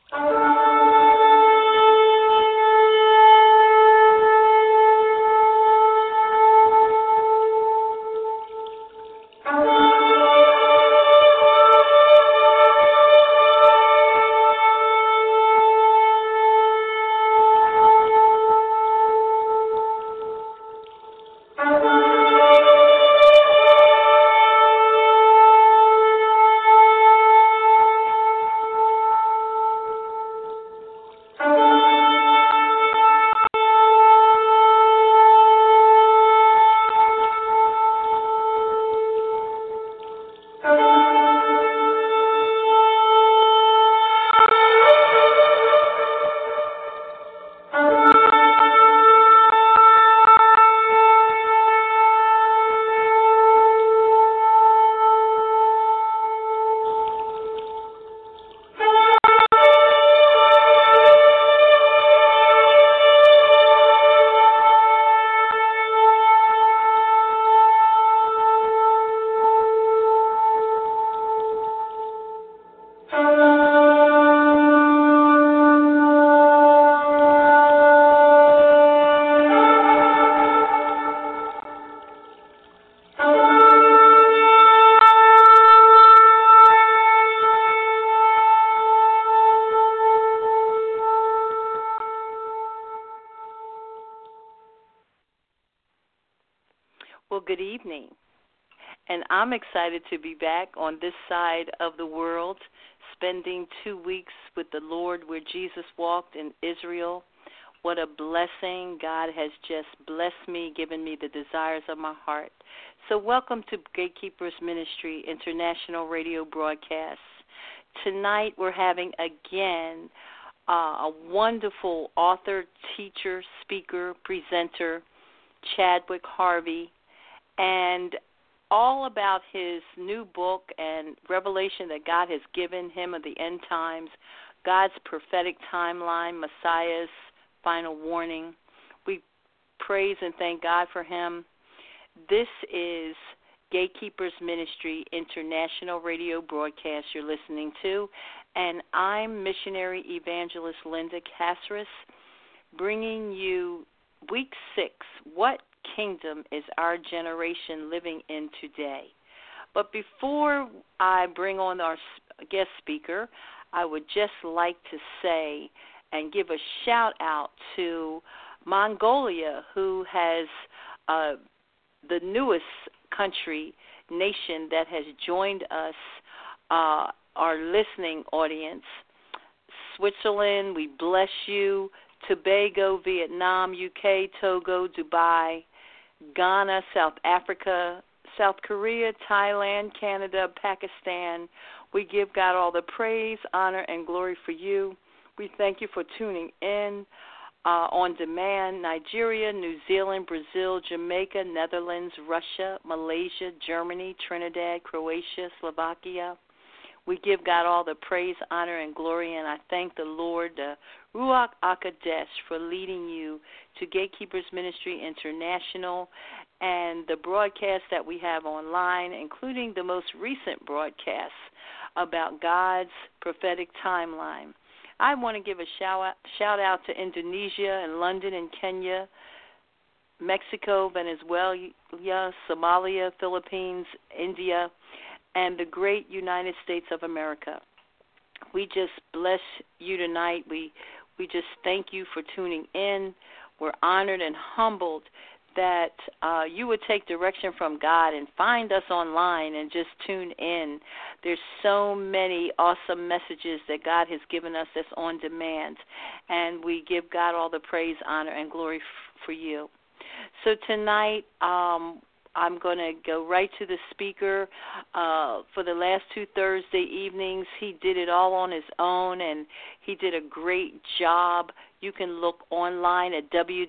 Well, good evening. And I'm excited to be back on this side of the world, spending 2 weeks with the Lord where Jesus walked in Israel. What a blessing. God has just blessed me, given me the desires of my heart. So welcome to Gatekeepers Ministry International Radio Broadcast. Tonight we're having, again, a wonderful author, teacher, speaker, presenter, Chadwick Harvey, and all about his new book and revelation that God has given him of the end times, God's prophetic timeline, Messiah's final warning. We praise and thank God for him. This is Gatekeepers Ministry International Radio Broadcast you're listening to, and I'm missionary evangelist Linda Caceres, bringing you Week 6, What Kingdom is Our Generation Living in Today? But before I bring on our guest speaker, I would just like to say and give a shout out to Mongolia, who has the newest nation that has joined us, our listening audience. Switzerland, we bless you. Tobago, Vietnam, UK, Togo, Dubai, Ghana, South Africa, South Korea, Thailand, Canada, Pakistan. We give God all the praise, honor, and glory for you. We thank you for tuning in on demand. Nigeria, New Zealand, Brazil, Jamaica, Netherlands, Russia, Malaysia, Germany, Trinidad, Croatia, Slovakia. We give God all the praise, honor, and glory, and I thank the Lord, Ruach HaKodesh, for leading you to Gatekeepers Ministry International and the broadcasts that we have online, including the most recent broadcasts about God's prophetic timeline. I want to give a shout out to Indonesia and London and Kenya, Mexico, Venezuela, Somalia, Philippines, India, and the great United States of America. We just bless you tonight. We just thank you for tuning in. We're honored and humbled that you would take direction from God and find us online and just tune in. There's so many awesome messages that God has given us that's on demand, and we give God all the praise, honor, and glory for you. So tonight, I'm going to go right to the speaker. For the last 2 Thursday evenings, he did it all on his own, and he did a great job. You can look online at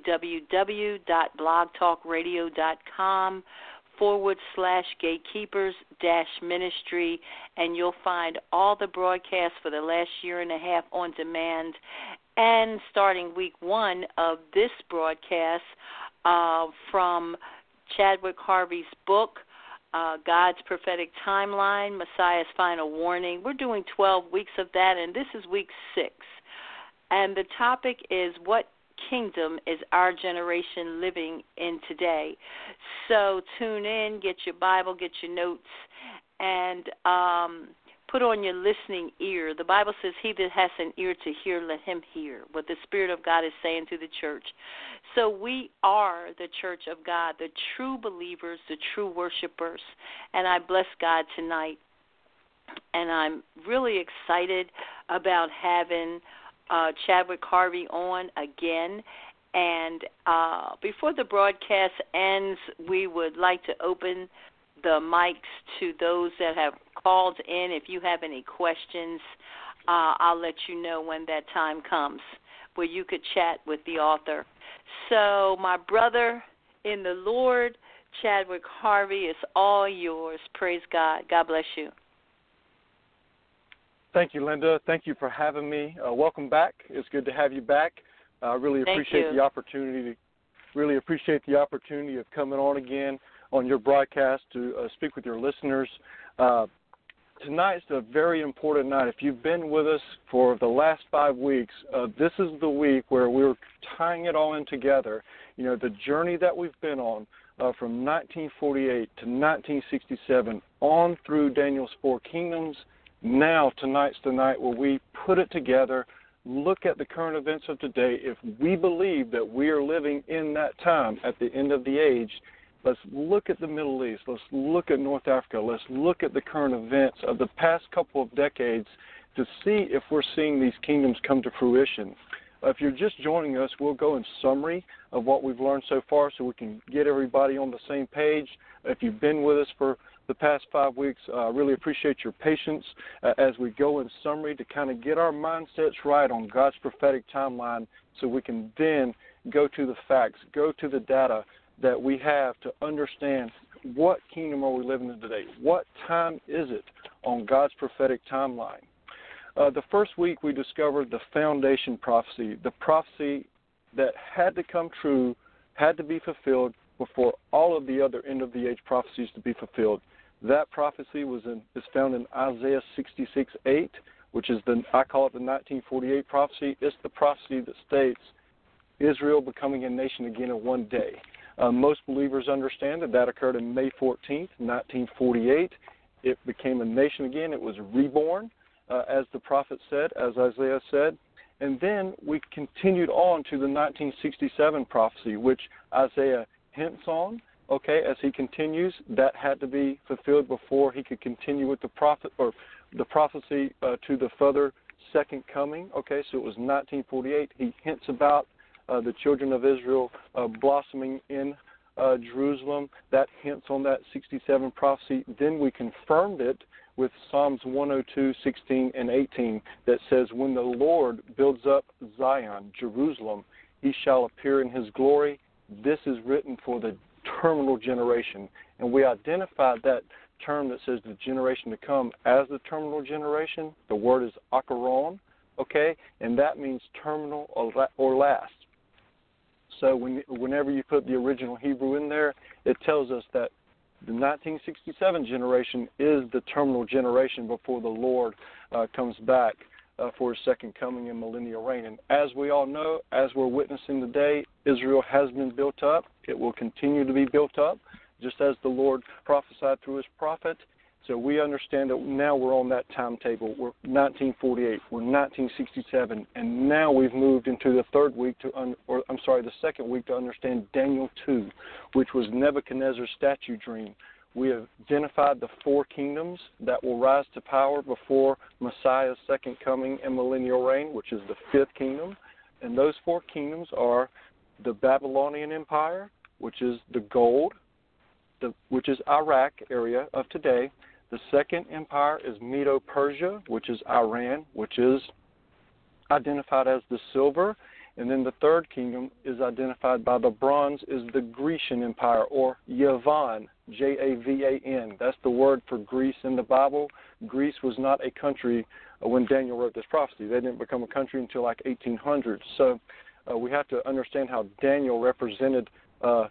www.blogtalkradio.com/gatekeepers-ministry, and you'll find all the broadcasts for the last year and a half on demand. And starting week 1 of this broadcast from Chadwick Harvey's book, God's Prophetic Timeline, Messiah's Final Warning. We're doing 12 weeks of that, and this is week 6. And the topic is, what kingdom is our generation living in today? So tune in, get your Bible, get your notes, and put on your listening ear. The Bible says, he that has an ear to hear, let him hear what the Spirit of God is saying to the church. So we are the church of God, the true believers, the true worshipers. And I bless God tonight. And I'm really excited about having Chadwick Harvey on again. And before the broadcast ends, we would like to open the mics to those that have called in. If you have any questions, I'll let you know when that time comes where you could chat with the author. So my brother in the Lord, Chadwick Harvey, is all yours. Praise God. God bless you. Thank you, Linda. Thank you for having me. Welcome back. It's good to have you back. I really appreciate the opportunity. Really appreciate the opportunity of coming on again on your broadcast to speak with your listeners. Tonight's a very important night. If you've been with us for the last 5 weeks, this is the week where we're tying it all in together. You know, the journey that we've been on from 1948 to 1967 on through Daniel's 4 kingdoms. Now, tonight's the night where we put it together, look at the current events of today. If we believe that we are living in that time at the end of the age, let's look at the Middle East. Let's look at North Africa. Let's look at the current events of the past couple of decades to see if we're seeing these kingdoms come to fruition. If you're just joining us, we'll go in summary of what we've learned so far so we can get everybody on the same page. If you've been with us for the past 5 weeks, I really appreciate your patience as we go in summary to kind of get our mindsets right on God's prophetic timeline so we can then go to the facts, go to the data that we have to understand what kingdom are we living in today? What time is it on God's prophetic timeline? The first week we discovered the foundation prophecy, the prophecy that had to come true, had to be fulfilled before all of the other end-of-the-age prophecies to be fulfilled. That prophecy is found in Isaiah 66:8, which is I call it the 1948 prophecy. It's the prophecy that states Israel becoming a nation again in one day. Most believers understand that occurred on May 14th, 1948. It became a nation again. It was reborn, as the prophet said, as Isaiah said. And then we continued on to the 1967 prophecy, which Isaiah hints on, okay, as he continues. That had to be fulfilled before he could continue with the prophecy to the further second coming, okay. So it was 1948. He hints about the children of Israel blossoming in Jerusalem. That hints on that 67 prophecy. Then we confirmed it with Psalms 102, 16, and 18 that says, when the Lord builds up Zion, Jerusalem, he shall appear in his glory. This is written for the terminal generation. And we identified that term that says the generation to come as the terminal generation. The word is akaron, okay, and that means terminal or last. So whenever you put the original Hebrew in there, it tells us that the 1967 generation is the terminal generation before the Lord comes back for his second coming and millennial reign. And as we all know, as we're witnessing today, Israel has been built up. It will continue to be built up, just as the Lord prophesied through his prophet. So we understand that now we're on that timetable. We're 1948, we're 1967, and now we've moved into the the second week to understand Daniel 2, which was Nebuchadnezzar's statue dream. We have identified the 4 kingdoms that will rise to power before Messiah's second coming and millennial reign, which is the 5th kingdom. And those 4 kingdoms are the Babylonian Empire, which is the gold, which is Iraq area of today. The second empire is Medo-Persia, which is Iran, which is identified as the silver. And then the third kingdom is identified by the bronze, is the Grecian Empire, or Yavan, Javan. That's the word for Greece in the Bible. Greece was not a country when Daniel wrote this prophecy. They didn't become a country until like 1800. So we have to understand how Daniel represented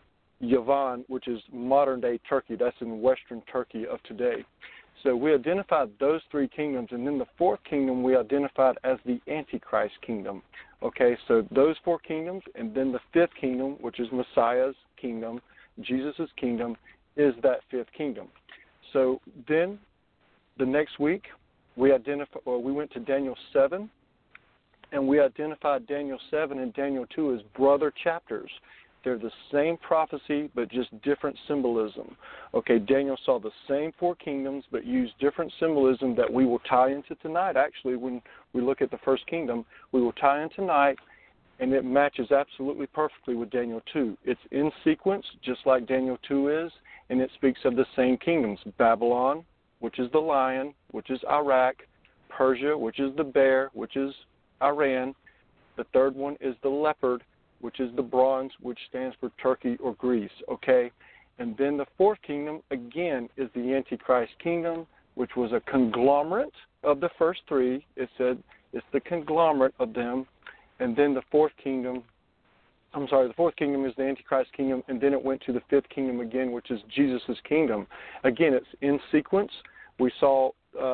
Yavan, which is modern-day Turkey. That's in western Turkey of today. So we identified those three kingdoms, and then the fourth kingdom we identified as the Antichrist kingdom. Okay, so those four kingdoms, and then the fifth kingdom, which is Messiah's kingdom, Jesus' kingdom, is that fifth kingdom. So then the next week we went to Daniel 7, and we identified Daniel 7 and Daniel 2 as brother chapters. They're the same prophecy, but just different symbolism. Okay, Daniel saw the same four kingdoms, but used different symbolism that we will tie into tonight. Actually, when we look at the first kingdom, we will tie in tonight, and it matches absolutely perfectly with Daniel 2. It's in sequence, just like Daniel 2 is, and it speaks of the same kingdoms: Babylon, which is the lion, which is Iraq; Persia, which is the bear, which is Iran; the third one is the leopard, which is the bronze, which stands for Turkey or Greece, okay? And then the fourth kingdom, again, is the Antichrist kingdom, which was a conglomerate of the first three. It said it's the conglomerate of them. And then the fourth kingdom is the Antichrist kingdom, and then it went to the fifth kingdom again, which is Jesus' kingdom. Again, it's in sequence. We saw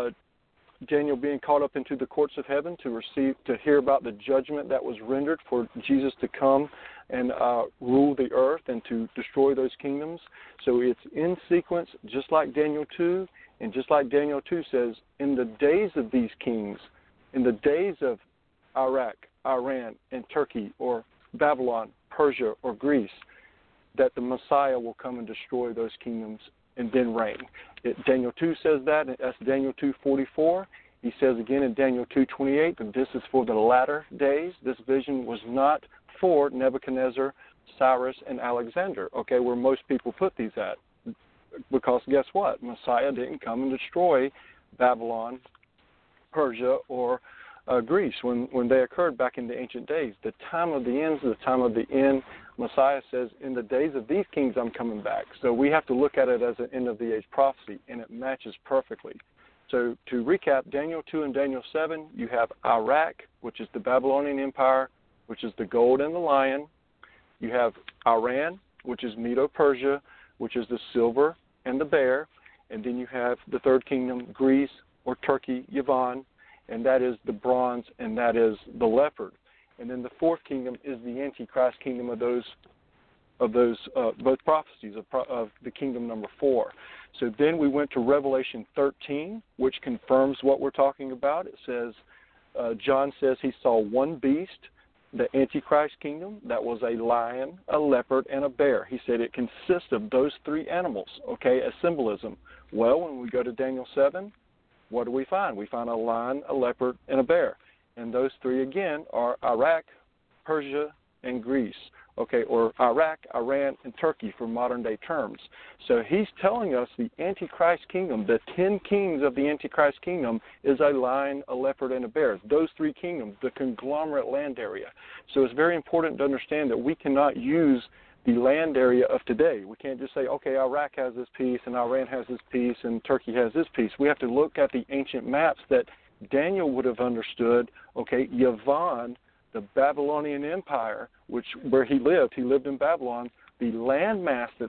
Daniel being caught up into the courts of heaven to hear about the judgment that was rendered for Jesus to come and rule the earth and to destroy those kingdoms. So it's in sequence, just like Daniel 2, and just like Daniel 2 says, in the days of these kings, in the days of Iraq, Iran, and Turkey, or Babylon, Persia, or Greece, that the Messiah will come and destroy those kingdoms and then reign. Daniel 2 says that, and that's Daniel 2:44. He says again in Daniel 2:28 that this is for the latter days. This vision was not for Nebuchadnezzar, Cyrus, and Alexander, okay, where most people put these at. Because guess what? Messiah didn't come and destroy Babylon, Persia, or Greece when they occurred back in the ancient days. The time of the end is the time of the end. Messiah says, in the days of these kings, I'm coming back. So we have to look at it as an end-of-the-age prophecy, and it matches perfectly. So to recap, Daniel 2 and Daniel 7, you have Iraq, which is the Babylonian Empire, which is the gold and the lion. You have Iran, which is Medo-Persia, which is the silver and the bear. And then you have the third kingdom, Greece, or Turkey, Yavan, and that is the bronze, and that is the leopard. And then the fourth kingdom is the Antichrist kingdom of those both prophecies of the kingdom number 4. So then we went to Revelation 13, which confirms what we're talking about. It says, John says he saw one beast, the Antichrist kingdom, that was a lion, a leopard, and a bear. He said it consists of those three animals, okay, as symbolism. Well, when we go to Daniel 7, what do we find? We find a lion, a leopard, and a bear. And those three, again, are Iraq, Persia, and Greece, okay, or Iraq, Iran, and Turkey for modern-day terms. So he's telling us the Antichrist kingdom, the 10 kings of the Antichrist kingdom, is a lion, a leopard, and a bear. Those three kingdoms, the conglomerate land area. So it's very important to understand that we cannot use the land area of today. We can't just say, okay, Iraq has this piece, and Iran has this piece, and Turkey has this piece. We have to look at the ancient maps that Daniel would have understood. Okay, Yavan, the Babylonian Empire, where he lived in Babylon. The landmass the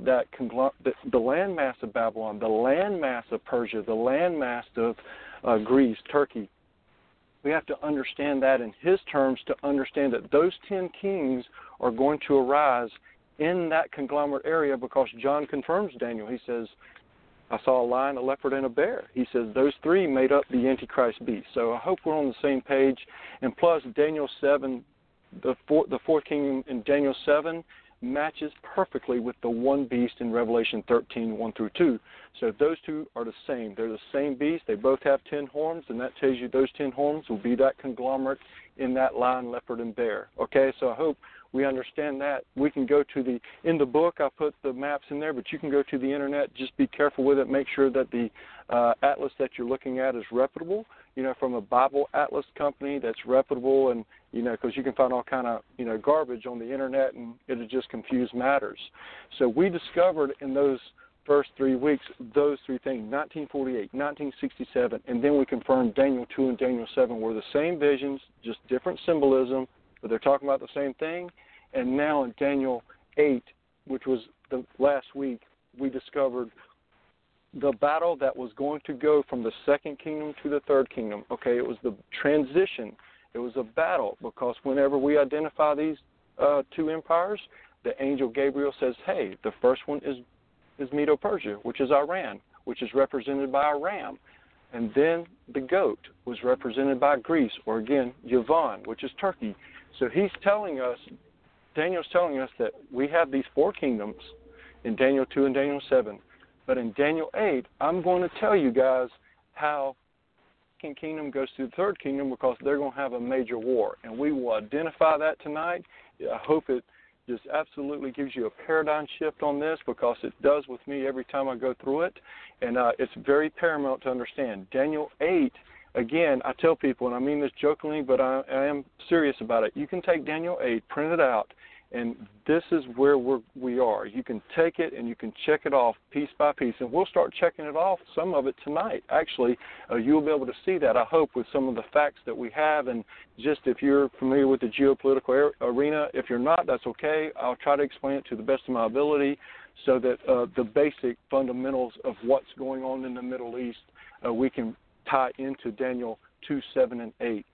landmass of Babylon, the landmass of Persia, the landmass of Greece, Turkey. We have to understand that in his terms to understand that those 10 kings are going to arise in that conglomerate area, because John confirms Daniel. He says, I saw a lion, a leopard, and a bear. He says those three made up the Antichrist beast. So I hope we're on the same page. And plus, Daniel 7, the fourth kingdom in Daniel 7 matches perfectly with the one beast in Revelation 13, 1 through 2. So those two are the same. They're the same beast. They both have 10 horns, and that tells you those 10 horns will be that conglomerate in that lion, leopard, and bear. Okay, so I hope we understand that. We can go to in the book, I put the maps in there, but you can go to the internet. Just be careful with it. Make sure that the atlas that you're looking at is reputable, from a Bible atlas company that's reputable, and, because you can find all kind of, garbage on the internet, and it'll just confuse matters. So we discovered in those first 3 weeks those three things, 1948, 1967, and then we confirmed Daniel 2 and Daniel 7 were the same visions, just different symbolism, but they're talking about the same thing. And now in Daniel 8, which was last week, we discovered the battle that was going to go from the second kingdom to the third kingdom. Okay, it was the transition. It was a battle, because whenever we identify these two empires, the angel Gabriel says, hey, the first one is Medo-Persia, which is Iran, which is represented by a ram. And then the goat was represented by Greece, or again, Yavon, which is Turkey. So he's telling us, Daniel's telling us that we have these four kingdoms in Daniel 2 and Daniel 7. But in Daniel 8, I'm going to tell you guys how the second kingdom goes to the third kingdom, because they're going to have a major war. And we will identify that tonight. I hope it just absolutely gives you a paradigm shift on this, because it does with me every time I go through it. And it's very paramount to understand. Daniel 8, again, I tell people, and I mean this jokingly, but I am serious about it. You can take Daniel 8, print it out, and this is where we are. You can take it and you can check it off piece by piece, and we'll start checking it off, some of it tonight. Actually, you'll be able to see that, I hope, with some of the facts that we have. And just if you're familiar with the geopolitical arena, if you're not, that's okay. I'll try to explain it to the best of my ability, so that the basic fundamentals of what's going on in the Middle East, we can tie into Daniel 2, 7, and 8.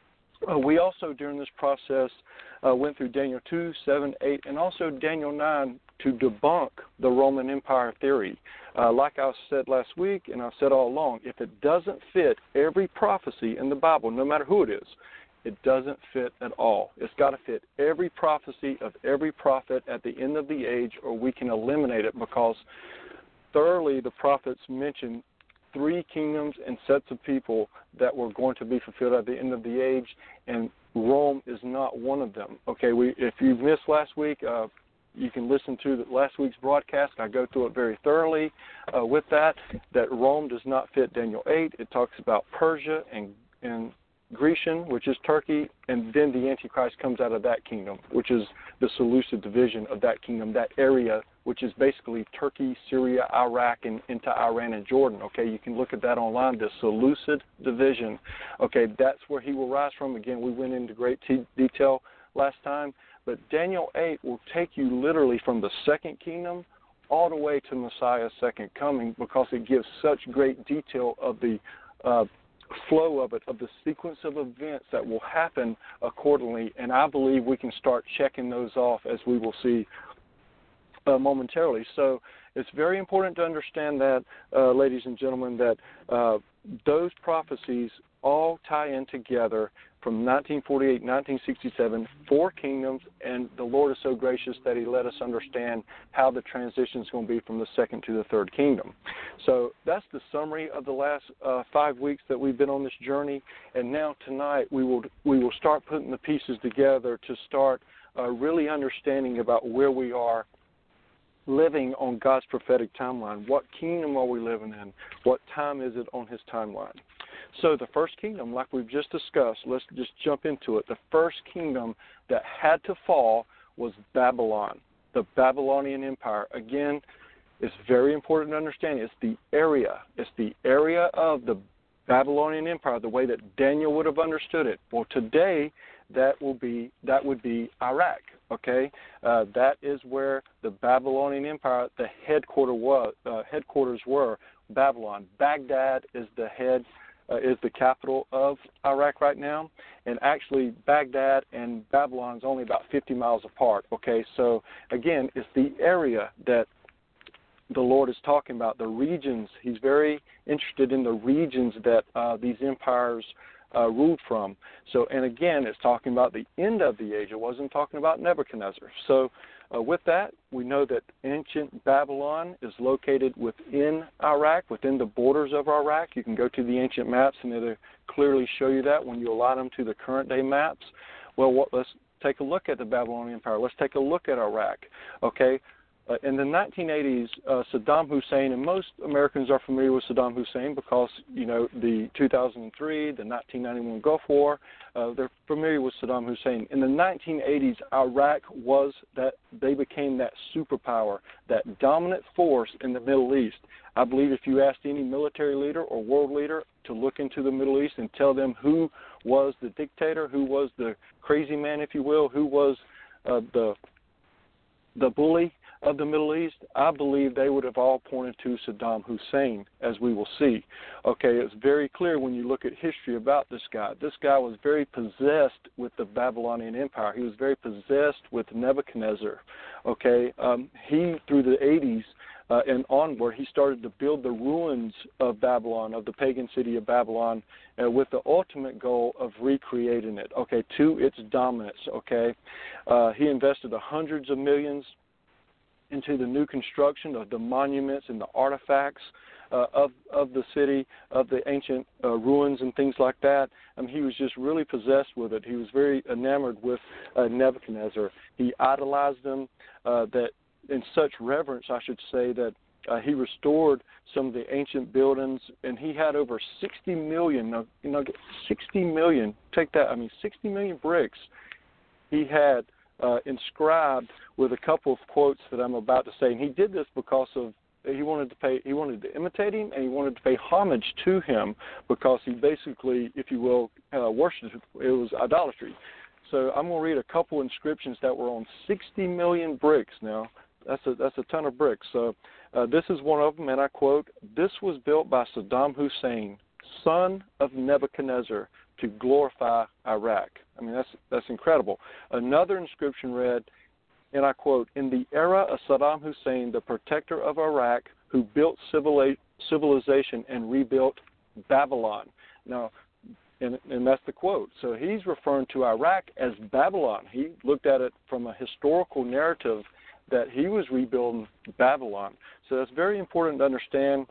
We also, during this process, went through Daniel 2, 7, 8, and also Daniel 9 to debunk the Roman Empire theory. Like I said last week, and I've said all along, if it doesn't fit every prophecy in the Bible, no matter who it is, it doesn't fit at all. It's got to fit every prophecy of every prophet at the end of the age, or we can eliminate it, because thoroughly the prophets mention three kingdoms and sets of people that were going to be fulfilled at the end of the age, and Rome is not one of them. Okay, if you missed last week, you can listen to last week's broadcast. I go through it very thoroughly with that Rome does not fit Daniel 8. It talks about Persia and Grecian, which is Turkey, and then the Antichrist comes out of that kingdom, which is the Seleucid division of that kingdom, that area, which is basically Turkey, Syria, Iraq, and into Iran and Jordan. Okay, you can look at that online, the Seleucid division. Okay, that's where he will rise from. Again, we went into great detail last time, but Daniel 8 will take you literally from the second kingdom all the way to Messiah's second coming, because it gives such great detail of the flow of it, of the sequence of events that will happen accordingly, and I believe we can start checking those off, as we will see momentarily. So it's very important to understand that, ladies and gentlemen, that those prophecies all tie in together from 1948, 1967, four kingdoms, and the Lord is so gracious that he let us understand how the transition is going to be from the second to the third kingdom. So that's the summary of the last 5 weeks that we've been on this journey, and now tonight we will start putting the pieces together to start really understanding about where we are living on God's prophetic timeline. What kingdom are we living in? What time is it on his timeline? So the first kingdom, like we've just discussed, let's just jump into it. The first kingdom that had to fall was Babylon, the Babylonian Empire. Again, it's very important to understand it's the area. It's the area of the Babylonian Empire, the way that Daniel would have understood it. Well, today that would be Iraq. Okay, that is where the Babylonian Empire, the headquarters were Babylon. Baghdad is the capital of Iraq right now, and actually Baghdad and Babylon is only about 50 miles apart. Okay, so again, it's the area that the Lord is talking about, the regions. He's very interested in the regions that these empires ruled from. So, and again, it's talking about the end of the age. It wasn't talking about Nebuchadnezzar. So with that, we know that ancient Babylon is located within Iraq, within the borders of Iraq. You can go to the ancient maps, and it'll clearly show you that when you align them to the current-day maps. Well, let's take a look at the Babylonian Empire. Let's take a look at Iraq. Okay. In the 1980s, Saddam Hussein, and most Americans are familiar with Saddam Hussein because, you know, the 2003, the 1991 Gulf War, they're familiar with Saddam Hussein. In the 1980s, Iraq they became that superpower, that dominant force in the Middle East. I believe if you asked any military leader or world leader to look into the Middle East and tell them who was the dictator, who was the crazy man, if you will, who was the bully, of the Middle East, I believe they would have all pointed to Saddam Hussein, as we will see. Okay, it's very clear when you look at history about this guy. This guy was very possessed with the Babylonian Empire. He was very possessed with Nebuchadnezzar. Okay, he, through the 80s, and onward, he started to build the ruins of Babylon, of the pagan city of Babylon, with the ultimate goal of recreating it, okay, to its dominance, okay. He invested hundreds of millions into the new construction of the monuments and the artifacts of the city, of the ancient ruins and things like that. I mean, he was just really possessed with it. He was very enamored with Nebuchadnezzar. He idolized him, that in such reverence, I should say, that he restored some of the ancient buildings, and he had over 60 million, 60 million, take that, 60 million bricks he had inscribed with a couple of quotes that I'm about to say. And he did this because of he wanted to imitate him, and he wanted to pay homage to him, because he basically, if you will, worshipped. It was idolatry. So I'm going to read a couple inscriptions that were on 60 million bricks. Now, that's a ton of bricks. So this is one of them, and I quote, "This was built by Saddam Hussein, son of Nebuchadnezzar, to glorify Iraq." I mean, that's incredible. Another inscription read, and I quote, "In the era of Saddam Hussein, the protector of Iraq, who built civilization and rebuilt Babylon." Now, and that's the quote. So he's referring to Iraq as Babylon. He looked at it from a historical narrative that he was rebuilding Babylon. So that's very important to understand.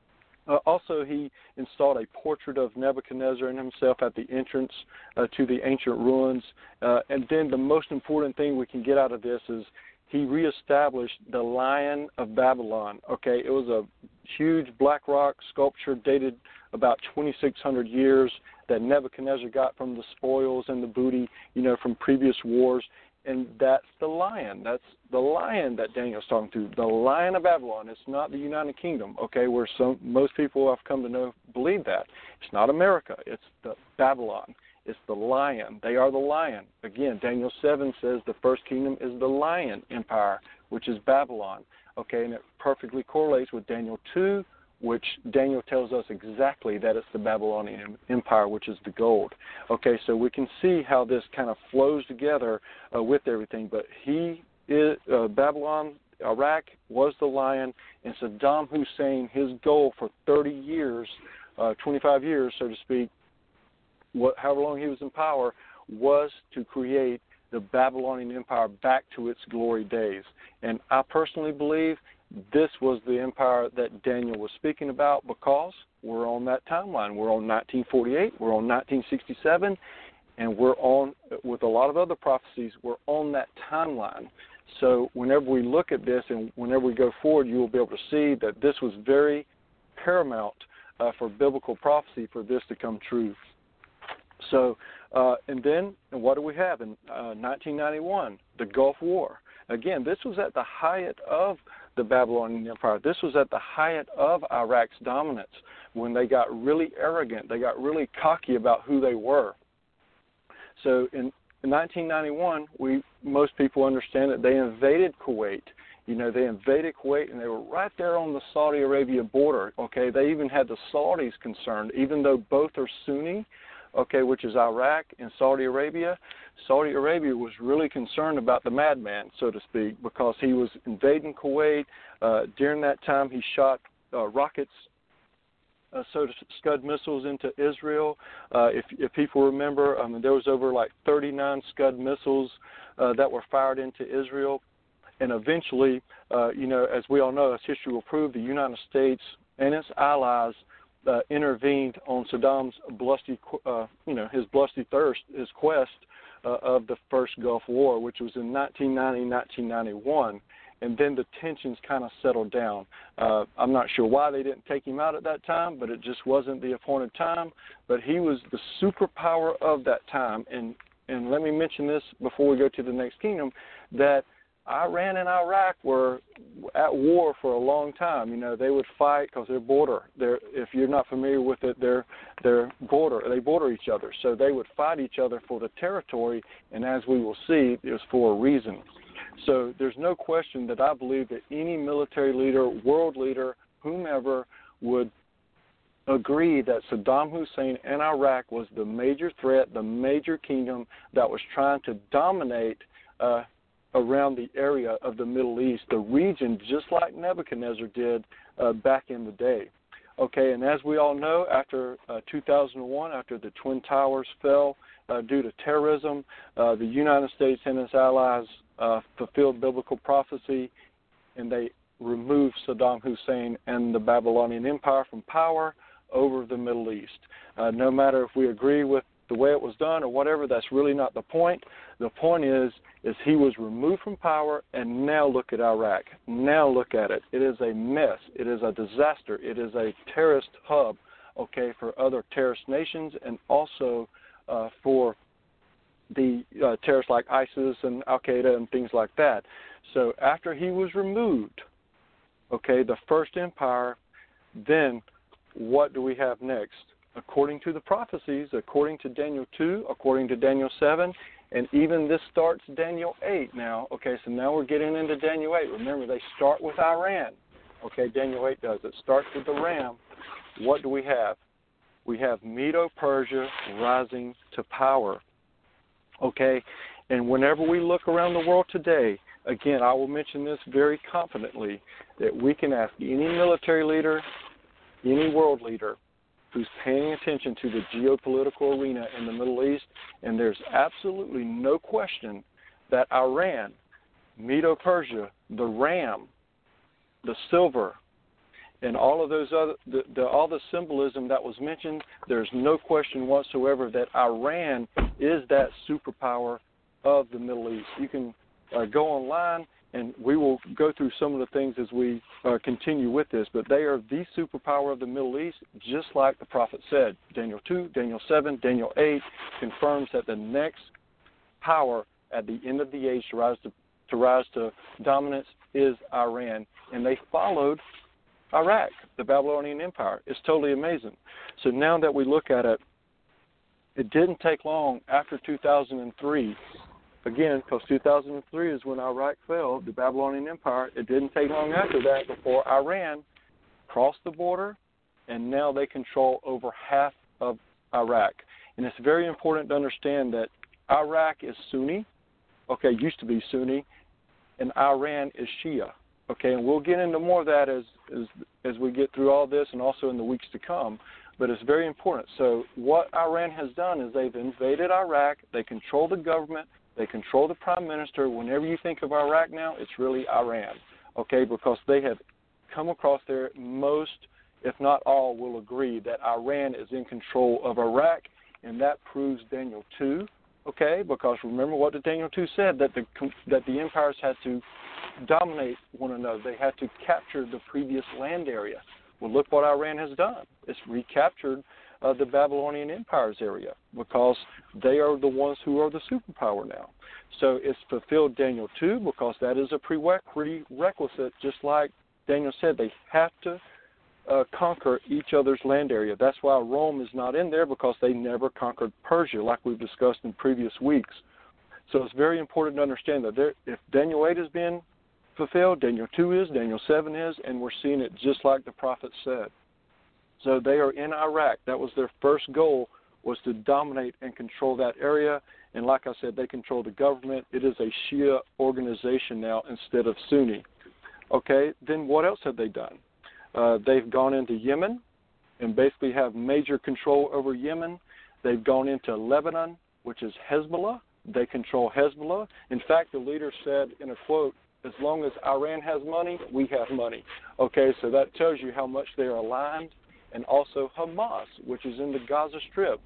Also, he installed a portrait of Nebuchadnezzar and himself at the entrance to the ancient ruins. And then the most important thing we can get out of this is he reestablished the Lion of Babylon. Okay, it was a huge black rock sculpture dated about 2,600 years that Nebuchadnezzar got from the spoils and the booty, from previous wars. And that's the lion. That's the lion that Daniel's talking to, the Lion of Babylon. It's not the United Kingdom, okay, where most people I've come to know believe that. It's not America. It's the Babylon. It's the lion. They are the lion. Again, Daniel 7 says the first kingdom is the lion empire, which is Babylon, okay, and it perfectly correlates with Daniel 2, which Daniel tells us exactly that it's the Babylonian Empire, which is the gold. Okay, so we can see how this kind of flows together with everything. But Babylon, Iraq was the lion, and Saddam Hussein, his goal for 30 years, 25 years, so to speak, however long he was in power, was to create the Babylonian Empire back to its glory days. And I personally believe this was the empire that Daniel was speaking about, because we're on that timeline. We're on 1948, we're on 1967, and we're on, with a lot of other prophecies, we're on that timeline. So whenever we look at this and whenever we go forward, you will be able to see that this was very paramount for biblical prophecy for this to come true. So, and what do we have? In 1991, the Gulf War. Again, this was at the height of the Babylonian Empire. This was at the height of Iraq's dominance, when they got really arrogant. They got really cocky about who they were. So in 1991, most people understand that they invaded Kuwait. They invaded Kuwait, and they were right there on the Saudi Arabia border. Okay, they even had the Saudis concerned, even though both are Sunni, okay, which is Iraq and Saudi Arabia. Saudi Arabia was really concerned about the madman, so to speak, because he was invading Kuwait. During that time, he shot rockets, Scud missiles into Israel. If people remember, there was over 39 Scud missiles that were fired into Israel. And eventually, as we all know, as history will prove, the United States and its allies intervened on Saddam's his blusty thirst, his quest of the first Gulf War, which was in 1990, 1991. And then the tensions kind of settled down. I'm not sure why they didn't take him out at that time, but it just wasn't the appointed time. But he was the superpower of that time. And let me mention this before we go to the next kingdom, that Iran and Iraq were at war for a long time. They would fight because they're border. If you're not familiar with it, they're border. They border each other. So they would fight each other for the territory, and as we will see, it was for a reason. So there's no question that I believe that any military leader, world leader, whomever would agree that Saddam Hussein and Iraq was the major threat, the major kingdom that was trying to dominate around the area of the Middle East, the region, just like Nebuchadnezzar did back in the day. Okay, and as we all know, after 2001, after the Twin Towers fell due to terrorism, the United States and its allies fulfilled biblical prophecy, and they removed Saddam Hussein and the Babylonian Empire from power over the Middle East. No matter if we agree with the way it was done or whatever, that's really not the point. The point is he was removed from power, and now look at Iraq. Now look at it. It is a mess. It is a disaster. It is a terrorist hub, okay, for other terrorist nations and also for the terrorists like ISIS and Al-Qaeda and things like that. So after he was removed, okay, the first empire, then what do we have next? According to the prophecies, according to Daniel 2, according to Daniel 7, and even this starts Daniel 8 now. Okay, so now we're getting into Daniel 8. Remember, they start with Iran. Okay, Daniel 8 does. It starts with the ram. What do we have? We have Medo-Persia rising to power. Okay, and whenever we look around the world today, again, I will mention this very confidently, that we can ask any military leader, any world leader who's paying attention to the geopolitical arena in the Middle East, and there's absolutely no question that Iran, Medo-Persia, the ram, the silver, and all of those other, all the symbolism that was mentioned, there's no question whatsoever that Iran is that superpower of the Middle East. You can go online, and we will go through some of the things as we continue with this, but they are the superpower of the Middle East, just like the prophet said. Daniel 2, Daniel 7, Daniel 8 confirms that the next power at the end of the age to rise to dominance is Iran, and they followed Iraq, the Babylonian Empire. It's totally amazing. So now that we look at it, it didn't take long after 2003. Again, because 2003 is when Iraq fell, the Babylonian Empire. It didn't take long after that before Iran crossed the border, and now they control over half of Iraq. And it's very important to understand that Iraq is Sunni, okay, used to be Sunni, and Iran is Shia, okay, and we'll get into more of that as we get through all this and also in the weeks to come, but it's very important. So what Iran has done is they've invaded Iraq, they control the government, they control the prime minister. Whenever you think of Iraq now, it's really Iran, okay, because they have come across there. Most, if not all, will agree that Iran is in control of Iraq, and that proves Daniel 2, okay, because remember what Daniel 2 said, that the empires had to dominate one another. They had to capture the previous land area. Well, look what Iran has done. It's recaptured the Babylonian Empire's area because they are the ones who are the superpower now. So it's fulfilled Daniel 2 because that is a prerequisite, just like Daniel said. They have to conquer each other's land area. That's why Rome is not in there, because they never conquered Persia, like we've discussed in previous weeks. So it's very important to understand that if Daniel 8 has been fulfilled, Daniel 2 is, Daniel 7 is, and we're seeing it just like the prophet said. So they are in Iraq. That was their first goal, was to dominate and control that area. And like I said, they control the government. It is a Shia organization now instead of Sunni. Okay, then what else have they done? They've gone into Yemen and basically have major control over Yemen. They've gone into Lebanon, which is Hezbollah. They control Hezbollah. In fact, the leader said in a quote, "As long as Iran has money, we have money." Okay, so that tells you how much they are aligned. And also Hamas, which is in the Gaza Strip.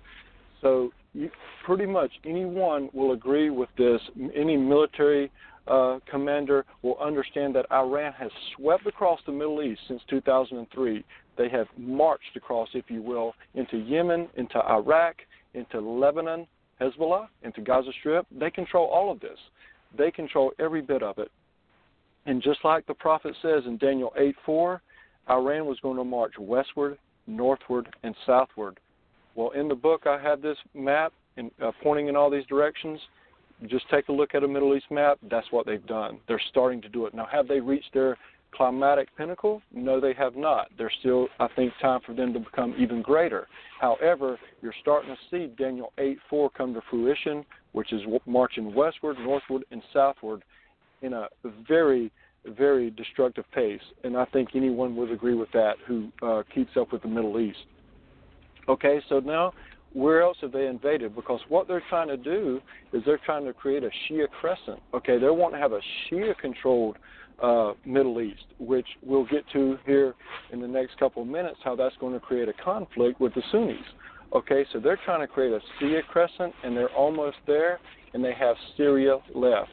So pretty much anyone will agree with this. Any military commander will understand that Iran has swept across the Middle East since 2003. They have marched across, if you will, into Yemen, into Iraq, into Lebanon, Hezbollah, into Gaza Strip. They control all of this. They control every bit of it. And just like the prophet says in Daniel 8:4, Iran was going to march westward, northward, and southward. Well, in the book I have this map and pointing in all these directions. just take a look at a Middle East map. That's what they've done. They're starting to do it. Now, have they reached their climatic pinnacle? No, they have not. There's still, I think, time for them to become even greater. However, you're starting to see Daniel 8:4 come to fruition, which is marching westward, northward, and southward in a very, very destructive pace. And I think anyone would agree with that who keeps up with the Middle East. Okay, so now where else have they invaded? Because what they're trying to do is they're trying to create a Shia crescent. Okay, they want to have a Shia-controlled Middle East, which we'll get to here in the next couple of minutes, how that's going to create a conflict with the Sunnis. Okay, so they're trying to create a Shia crescent, and they're almost there, and they have Syria left.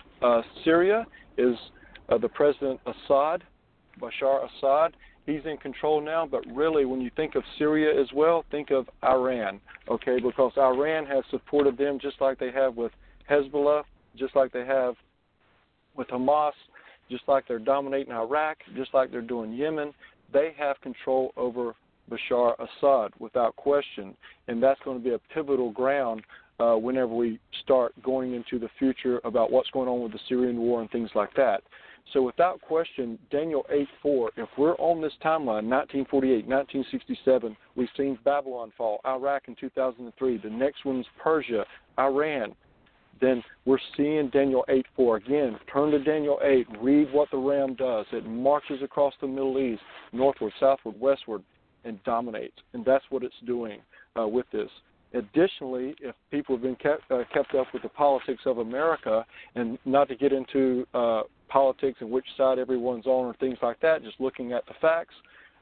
Syria is the President Assad, Bashar Assad. He's in control now, but really when you think of Syria as well, think of Iran, okay, because Iran has supported them just like they have with Hezbollah, just like they have with Hamas, just like they're dominating Iraq, just like they're doing Yemen. They have control over Bashar Assad without question, and that's going to be a pivotal ground whenever we start going into the future about what's going on with the Syrian war and things like that. So without question, Daniel 8:4, if we're on this timeline, 1948, 1967, we've seen Babylon fall, Iraq in 2003, the next one's Persia, Iran, then we're seeing Daniel 8:4. Again, turn to Daniel 8, read what the ram does. It marches across the Middle East, northward, southward, westward, and dominates. And that's what it's doing with this. Additionally, if people have been kept up with the politics of America, and not to get into politics and which side everyone's on or things like that, just looking at the facts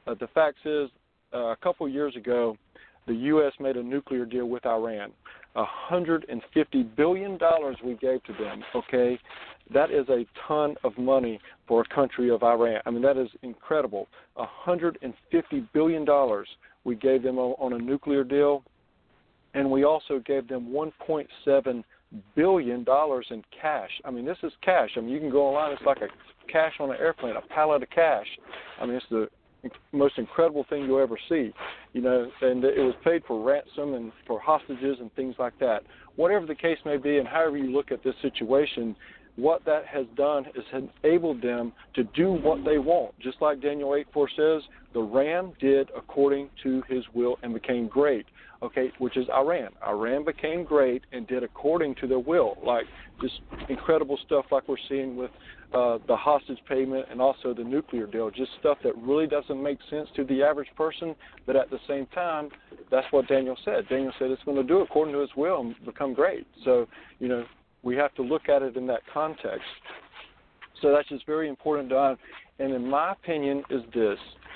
is a couple years ago, the U.S. made a nuclear deal with Iran. $150 billion we gave to them, okay? That is a ton of money for a country of Iran. I mean, that is incredible. $150 billion we gave them on a nuclear deal, and we also gave them $1.7 billion in cash. I mean, this is cash. I mean, you can go online. It's like a cash on an airplane, a pallet of cash. I mean, it's the most incredible thing you'll ever see, you know, and it was paid for ransom and for hostages and things like that. Whatever the case may be, and however you look at this situation, what that has done is enabled them to do what they want. Just like Daniel 8:4 says, the ram did according to his will and became great, okay, which is Iran. Iran became great and did according to their will, like just incredible stuff like we're seeing with the hostage payment and also the nuclear deal, just stuff that really doesn't make sense to the average person, but at the same time, that's what Daniel said. Daniel said it's going to do according to his will and become great. So, you know, we have to look at it in that context. So that's just very important to understand. And in my opinion is this: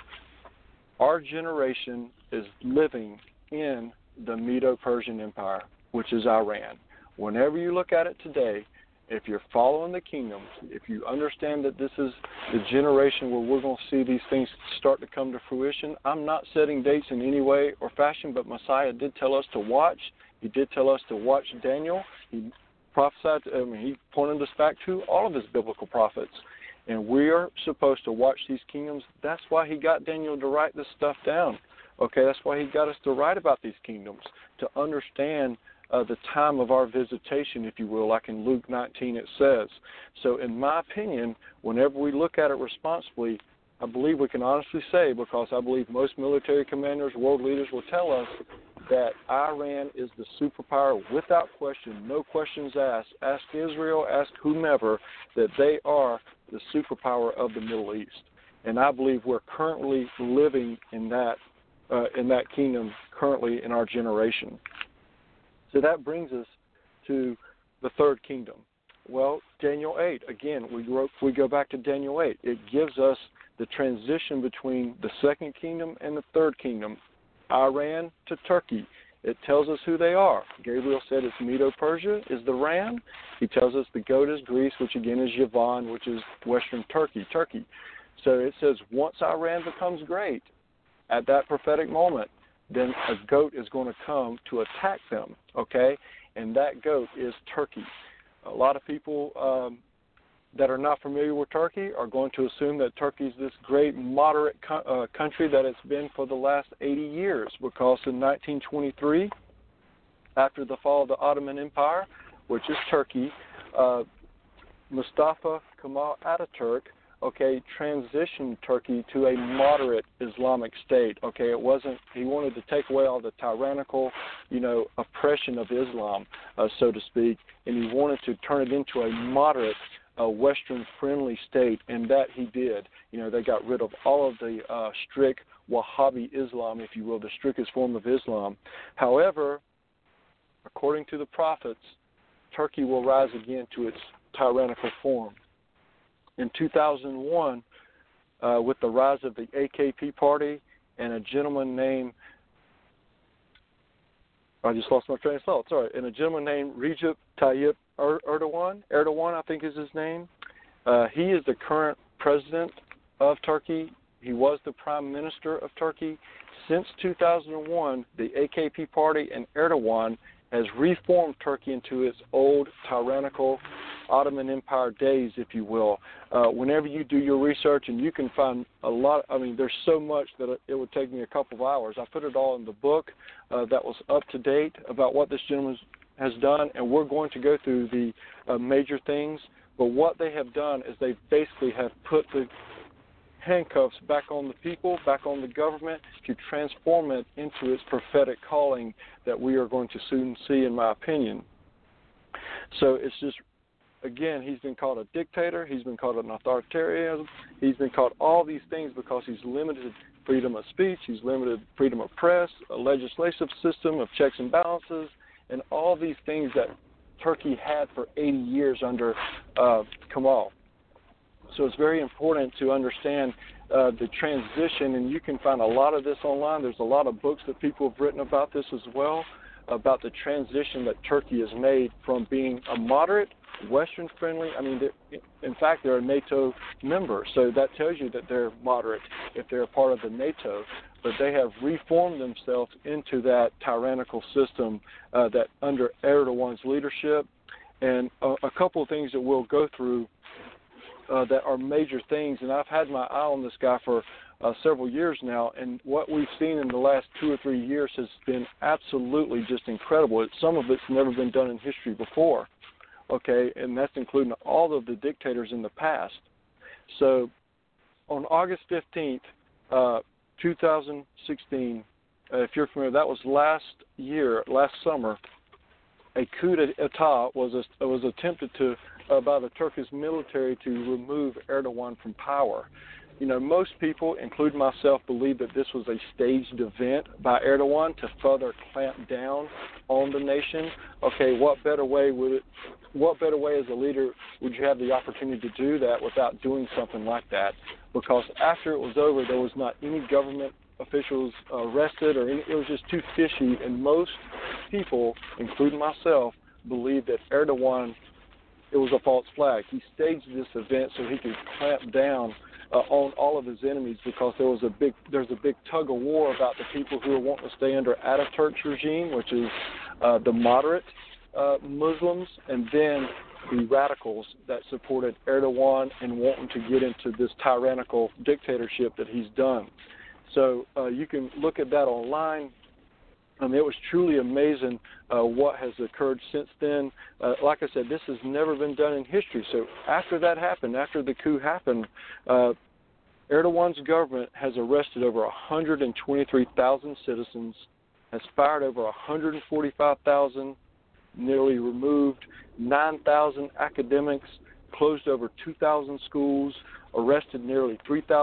our generation is living in the Medo-Persian Empire, which is Iran. Whenever you look at it today, if you're following the kingdoms, if you understand that this is the generation where we're going to see these things start to come to fruition, I'm not setting dates in any way or fashion, but Messiah did tell us to watch. He did tell us to watch Daniel. He prophesied, he pointed us back to all of his biblical prophets. And we are supposed to watch these kingdoms. That's why he got Daniel to write this stuff down. Okay, that's why he got us to write about these kingdoms, to understand the time of our visitation, if you will, like in Luke 19 it says. So in my opinion, whenever we look at it responsibly, I believe we can honestly say, because I believe most military commanders, world leaders will tell us that Iran is the superpower without question, no questions asked. Ask Israel, ask whomever, that they are the superpower of the Middle East. And I believe we're currently living in that kingdom currently in our generation. So that brings us to the third kingdom. Well, Daniel 8, again, we go back to Daniel 8. It gives us the transition between the second kingdom and the third kingdom, Iran to Turkey. It tells us who they are. Gabriel said it's Medo-Persia is the ram. He tells us the goat is Greece, which again is Yavon, which is western Turkey. So it says once Iran becomes great, at that prophetic moment, then a goat is going to come to attack them, okay? And that goat is Turkey. A lot of people that are not familiar with Turkey are going to assume that Turkey is this great moderate country that it's been for the last 80 years, because in 1923, after the fall of the Ottoman Empire, which is Turkey, Mustafa Kemal Ataturk, transitioned Turkey to a moderate Islamic state. He wanted to take away all the tyrannical, oppression of Islam, so to speak, and he wanted to turn it into a moderate, Western-friendly state, and that he did. They got rid of all of the strict Wahhabi Islam, if you will, the strictest form of Islam. However, according to the prophets, Turkey will rise again to its tyrannical form. In 2001, with the rise of the AKP party and a gentleman named, I just lost my train of thought, sorry, and a gentleman named Recep Tayyip Erdogan, I think is his name. He is the current president of Turkey. He was the prime minister of Turkey. Since 2001, the AKP party and Erdogan has reformed Turkey into its old tyrannical Ottoman Empire days, if you will. Whenever you do your research, and you can find a lot, there's so much that it would take me a couple of hours. I put it all in the book that was up to date about what this gentleman has done, and we're going to go through the major things. But what they have done is they basically have put the handcuffs back on the people, back on the government, to transform it into its prophetic calling that we are going to soon see, in my opinion. So it's just, again, he's been called a dictator, he's been called an authoritarian, he's been called all these things because he's limited freedom of speech, he's limited freedom of press, a legislative system of checks and balances, and all these things that Turkey had for 80 years under Kemal. So it's very important to understand the transition, and you can find a lot of this online. There's a lot of books that people have written about this as well, about the transition that Turkey has made from being a moderate, Western-friendly. In fact, they're a NATO member, so that tells you that they're moderate if they're a part of the NATO. But they have reformed themselves into that tyrannical system that under Erdogan's leadership. And a couple of things that we'll go through that are major things, and I've had my eye on this guy for several years now, and what we've seen in the last 2 or 3 years has been absolutely just incredible. Some of it's never been done in history before, and that's including all of the dictators in the past. So on August 15th, 2016, if you're familiar, that was last summer, a coup d'etat was attempted by the Turkish military to remove Erdogan from power. Most people, including myself, believe that this was a staged event by Erdogan to further clamp down on the nation. What better way as a leader would you have the opportunity to do that without doing something like that? Because after it was over, there was not any government officials arrested, it was just too fishy, and most people, including myself, believe that Erdogan, it was a false flag. He staged this event so he could clamp down on all of his enemies, because there's a big tug of war about the people who are wanting to stay under Ataturk's regime, which is the moderate Muslims, and then the radicals that supported Erdogan and wanting to get into this tyrannical dictatorship that he's done. So you can look at that online. It was truly amazing what has occurred since then. Like I said, this has never been done in history. So after that happened, after the coup happened, Erdogan's government has arrested over 123,000 citizens, has fired over 145,000, nearly removed 9,000 academics, closed over 2,000 schools, arrested nearly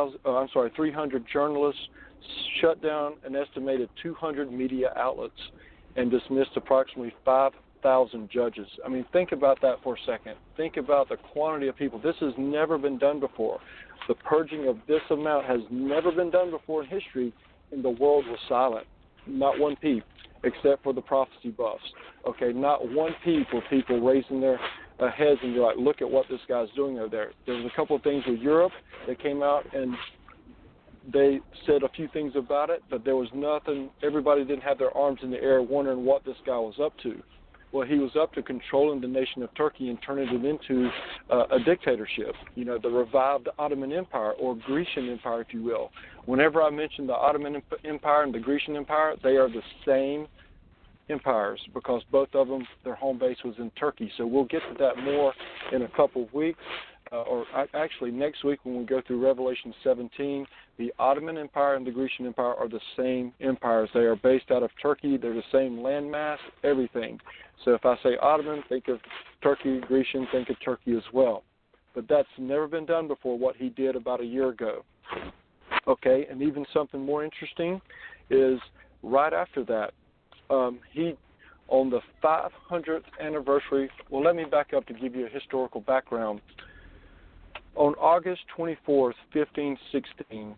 300 journalists, shut down an estimated 200 media outlets, and dismissed approximately 5,000 judges. Think about that for a second. Think about the quantity of people. This has never been done before. The purging of this amount has never been done before in history, and the world was silent. Not one peep, except for the prophecy buffs. Not one peep were people raising their heads and be like, look at what this guy's doing over there. There was a couple of things with Europe that came out, and they said a few things about it, but there was nothing. Everybody didn't have their arms in the air wondering what this guy was up to. Well, he was up to controlling the nation of Turkey and turning it into a dictatorship, the revived Ottoman Empire, or Grecian Empire, if you will. Whenever I mention the Ottoman Empire and the Grecian Empire, they are the same empires, because both of them, their home base was in Turkey. So we'll get to that more in a couple of weeks, or actually next week when we go through Revelation 17. The Ottoman Empire and the Grecian Empire are the same empires. They are based out of Turkey. They're the same landmass, everything. So if I say Ottoman, think of Turkey. Grecian, think of Turkey as well. But that's never been done before, what he did about a year ago. Okay, and even something more interesting is right after that, he, on the 500th anniversary, well, let me back up to give you a historical background. On August 24th, 1516,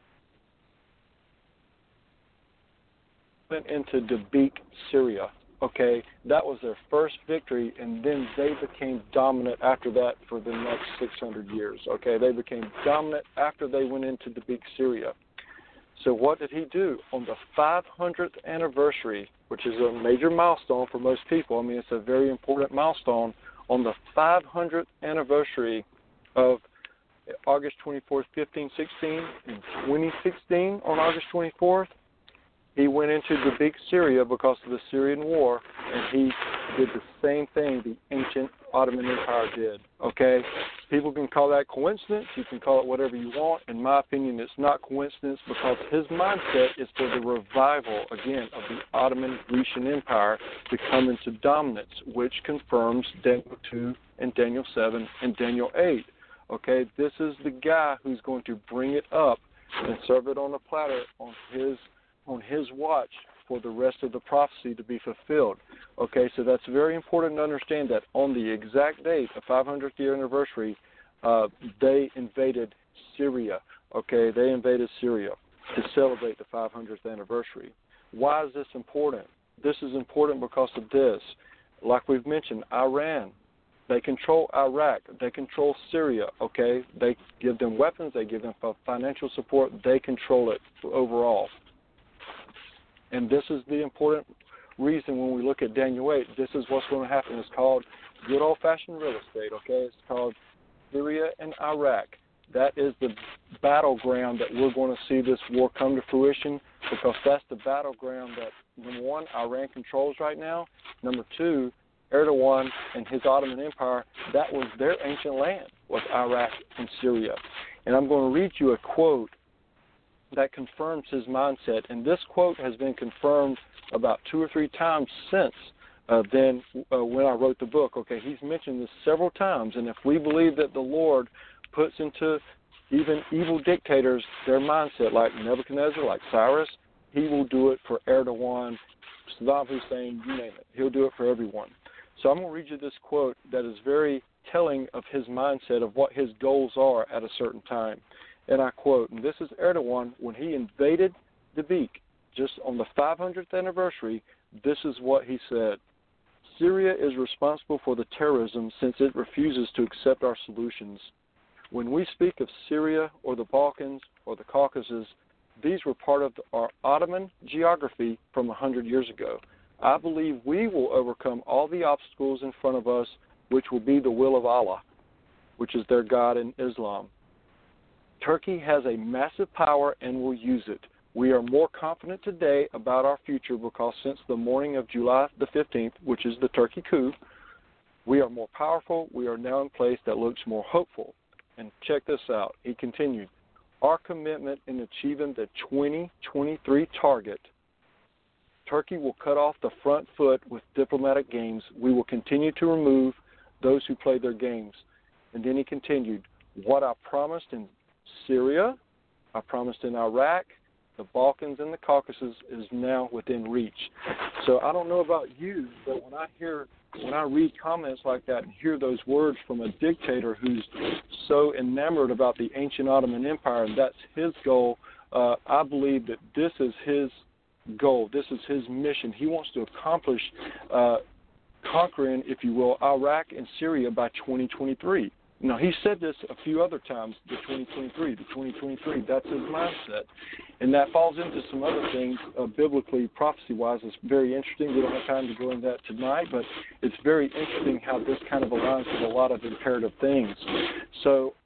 went into Dabiq, Syria. Okay, that was their first victory, and then they became dominant after that for the next 600 years. Okay, they became dominant after they went into Dabiq, Syria. So what did he do? On the 500th anniversary, which is a major milestone for most people, I mean, it's a very important milestone, on the 500th anniversary of August 24th, 1516, in 2016, on August 24th, he went into Dabiq, Syria because of the Syrian war, and he did the same thing the ancient Ottoman Empire did, okay? People can call that coincidence. You can call it whatever you want. In my opinion, it's not coincidence because his mindset is for the revival, again, of the Ottoman Grecian Empire to come into dominance, which confirms Daniel 2 and Daniel 7 and Daniel 8. Okay, this is the guy who's going to bring it up and serve it on a platter on his watch for the rest of the prophecy to be fulfilled. Okay, so that's very important to understand that on the exact date, the 500th year anniversary, they invaded Syria. Okay, they invaded Syria to celebrate the 500th anniversary. Why is this important? This is important because of this. Like we've mentioned, Iran, they control Iraq, they control Syria, okay? They give them weapons, they give them financial support, they control it overall. And this is the important reason when we look at Daniel 8, this is what's going to happen. It's called good old-fashioned real estate, okay? It's called Syria and Iraq. That is the battleground that we're going to see this war come to fruition, because that's the battleground that, number one, Iran controls right now. Number two, Erdogan and his Ottoman Empire, that was their ancient land, was Iraq and Syria. And I'm going to read you a quote that confirms his mindset. And this quote has been confirmed about 2 or 3 times since when I wrote the book. Okay, he's mentioned this several times. And if we believe that the Lord puts into even evil dictators their mindset, like Nebuchadnezzar, like Cyrus, he will do it for Erdogan, Saddam Hussein, you name it. He'll do it for everyone. So I'm going to read you this quote that is very telling of his mindset of what his goals are at a certain time. And I quote, and this is Erdogan, when he invaded Dabiq, just on the 500th anniversary, this is what he said. Syria is responsible for the terrorism since it refuses to accept our solutions. When we speak of Syria or the Balkans or the Caucasus, these were part of our Ottoman geography from 100 years ago. I believe we will overcome all the obstacles in front of us, which will be the will of Allah, which is their God in Islam. Turkey has a massive power and will use it. We are more confident today about our future because since the morning of July the 15th, which is the Turkey coup, we are more powerful. We are now in place that looks more hopeful. And check this out. He continued, our commitment in achieving the 2023 target, Turkey will cut off the front foot with diplomatic games. We will continue to remove those who play their games. And then he continued, what I promised in Syria, I promised in Iraq, the Balkans, and the Caucasus is now within reach. So I don't know about you, but when I read comments like that and hear those words from a dictator who's so enamored about the ancient Ottoman Empire and that's his goal, I believe that this is his goal. This is his mission. He wants to accomplish conquering, if you will, Iraq and Syria by 2023. Now, he said this a few other times, the 2023, that's his mindset. And that falls into some other things, biblically, prophecy-wise. It's very interesting. We don't have time to go into that tonight, but it's very interesting how this kind of aligns with a lot of imperative things. So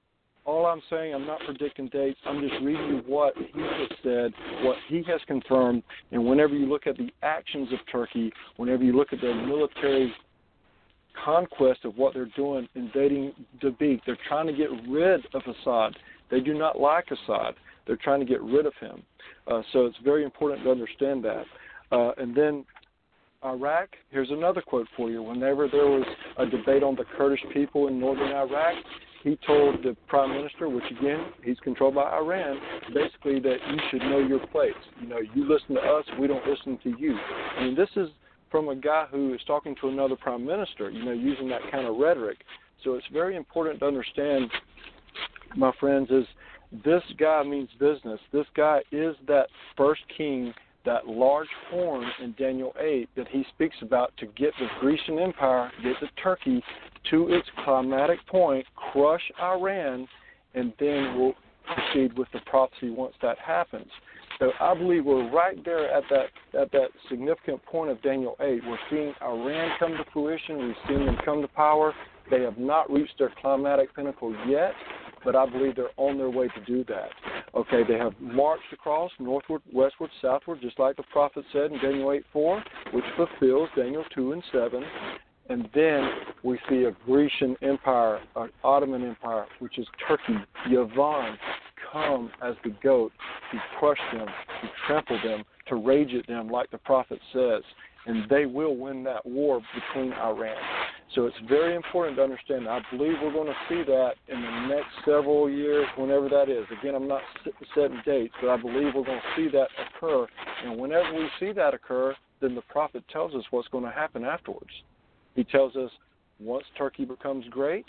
All I'm saying, I'm not predicting dates. I'm just reading you what he has said, what he has confirmed. And whenever you look at the actions of Turkey, whenever you look at their military conquest of what they're doing, invading Dabiq, they're trying to get rid of Assad. They do not like Assad. They're trying to get rid of him. So it's very important to understand that. And then Iraq, here's another quote for you. Whenever there was a debate on the Kurdish people in northern Iraq, he told the prime minister, which again, he's controlled by Iran, basically that you should know your place. You know, you listen to us, we don't listen to you. I mean, this is from a guy who is talking to another prime minister, you know, using that kind of rhetoric. So it's very important to understand, my friends, is this guy means business. This guy is that first king, that large horn in Daniel 8 that he speaks about to get the Grecian Empire, get the Turkey to its climatic point, crush Iran, and then we'll proceed with the prophecy once that happens. So I believe we're right there at that significant point of Daniel 8. We're seeing Iran come to fruition. We've seen them come to power. They have not reached their climatic pinnacle yet, but I believe they're on their way to do that. Okay, they have marched across northward, westward, southward, just like the prophet said in Daniel 8:4, which fulfills Daniel 2 and 7. And then we see a Grecian empire, an Ottoman empire, which is Turkey, Yavan, come as the goat to crush them, to trample them, to rage at them, like the prophet says. And they will win that war between Iran. So it's very important to understand. I believe we're going to see that in the next several years, whenever that is. Again, I'm not setting dates, but I believe we're going to see that occur. And whenever we see that occur, then the prophet tells us what's going to happen afterwards. He tells us once Turkey becomes great,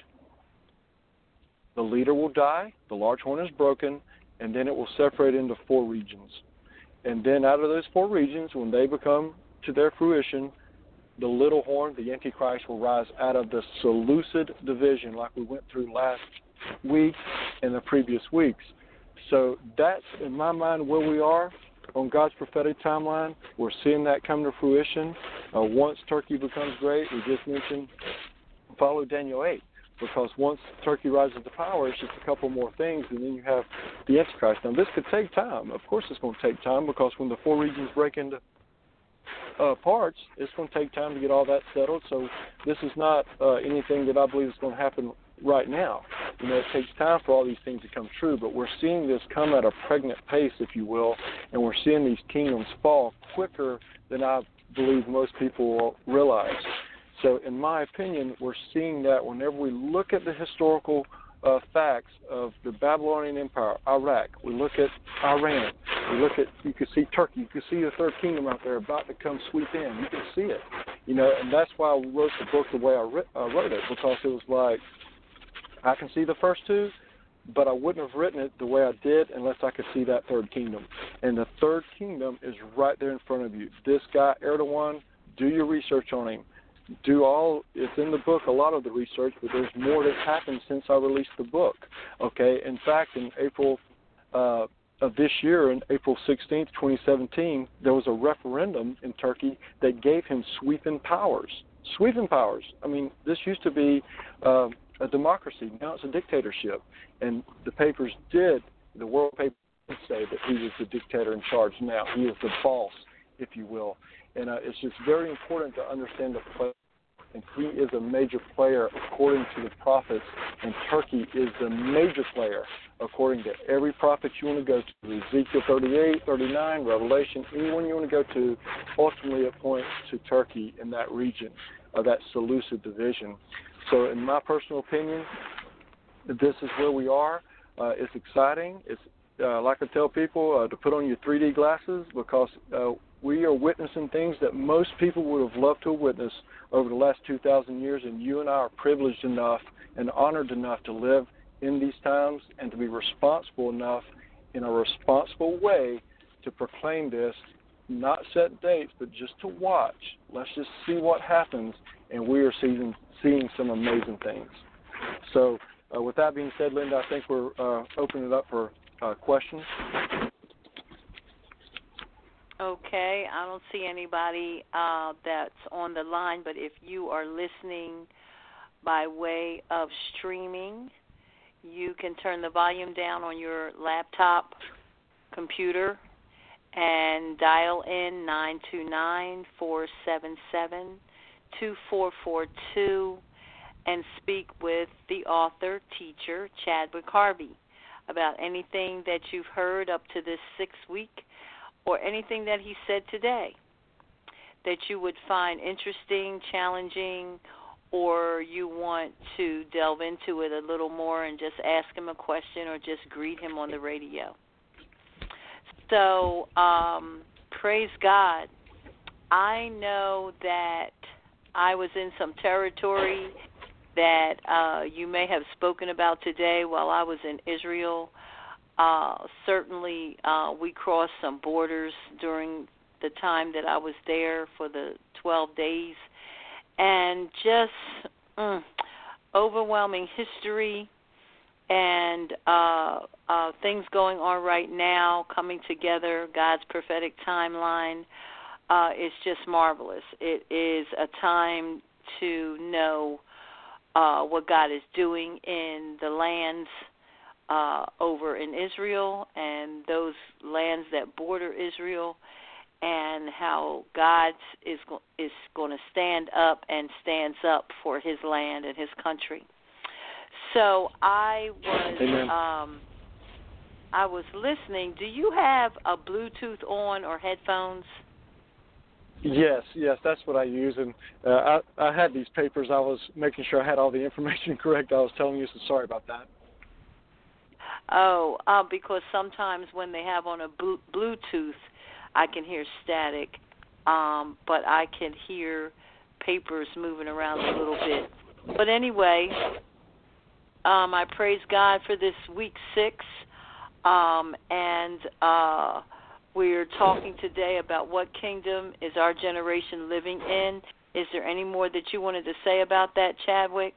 the leader will die, the large horn is broken, and then it will separate into 4 regions. And then out of those 4 regions, when they become to their fruition, the little horn, the Antichrist, will rise out of the Seleucid division like we went through last week and the previous weeks. So that's, in my mind, where we are on God's prophetic timeline. We're seeing that come to fruition. Once Turkey becomes great, we just mentioned, follow Daniel 8, because once Turkey rises to power, it's just a couple more things, and then you have the Antichrist. Now, this could take time. Of course it's going to take time, because when the 4 regions break into parts, it's going to take time to get all that settled. So this is not anything that I believe is going to happen right now. You know, it takes time for all these things to come true, but we're seeing this come at a pregnant pace, if you will, and we're seeing these kingdoms fall quicker than I believe most people will realize. So in my opinion, we're seeing that whenever we look at the historical facts of the Babylonian Empire, Iraq, we look at Iran, we look at, you can see Turkey, you can see the third kingdom out there about to come sweep in. You can see it, you know, and that's why I wrote the book the way I wrote it, because it was like, I can see the first 2, but I wouldn't have written it the way I did unless I could see that third kingdom. And the third kingdom is right there in front of you. This guy, Erdogan, do your research on him. It's in the book, a lot of the research, but there's more that's happened since I released the book. Okay, in fact, in April of this year, on April 16th, 2017, there was a referendum in Turkey that gave him sweeping powers. Sweeping powers. I mean, this used to be a democracy. Now it's a dictatorship. And the world papers did say that he was the dictator in charge now. He is the boss, if you will. And it's just very important to understand the play. And he is a major player according to the prophets, and Turkey is the major player according to every prophet you want to go to, Ezekiel 38, 39, Revelation, anyone you want to go to. Ultimately it points to Turkey in that region, that Seleucid division. So in my personal opinion, this is where we are. It's exciting. It's like I tell people, to put on your 3D glasses, because we are witnessing things that most people would have loved to have witnessed over the last 2,000 years, and you and I are privileged enough and honored enough to live in these times and to be responsible enough in a responsible way to proclaim this, not set dates, but just to watch. Let's just see what happens, and we are seeing some amazing things. So with that being said, Linda, I think we're opening it up for questions. Okay, I don't see anybody that's on the line, but if you are listening by way of streaming, you can turn the volume down on your laptop, computer, and dial in 929-477-2442 and speak with the author, teacher, Chadwick Harvey, about anything that you've heard up to this 6th week or anything that he said today that you would find interesting, challenging, or you want to delve into it a little more and just ask him a question or just greet him on the radio. So, praise God. I know that I was in some territory that you may have spoken about today while I was in Israel. Certainly, we crossed some borders during the time that I was there for the 12 days. And just overwhelming history and things going on right now, coming together, God's prophetic timeline is just marvelous. It is a time to know what God is doing in the lands over in Israel and those lands that border Israel, and how God is going to stand up and stands up for his land and his country. So I was listening. Do you have a Bluetooth on or headphones? Yes, that's what I use. And I had these papers. I was making sure I had all the information correct. I was telling you, so sorry about that. Oh, because sometimes when they have on a Bluetooth, I can hear static, but I can hear papers moving around a little bit. But anyway, I praise God for this week 6, and we're talking today about what kingdom is our generation living in. Is there any more that you wanted to say about that, Chadwick?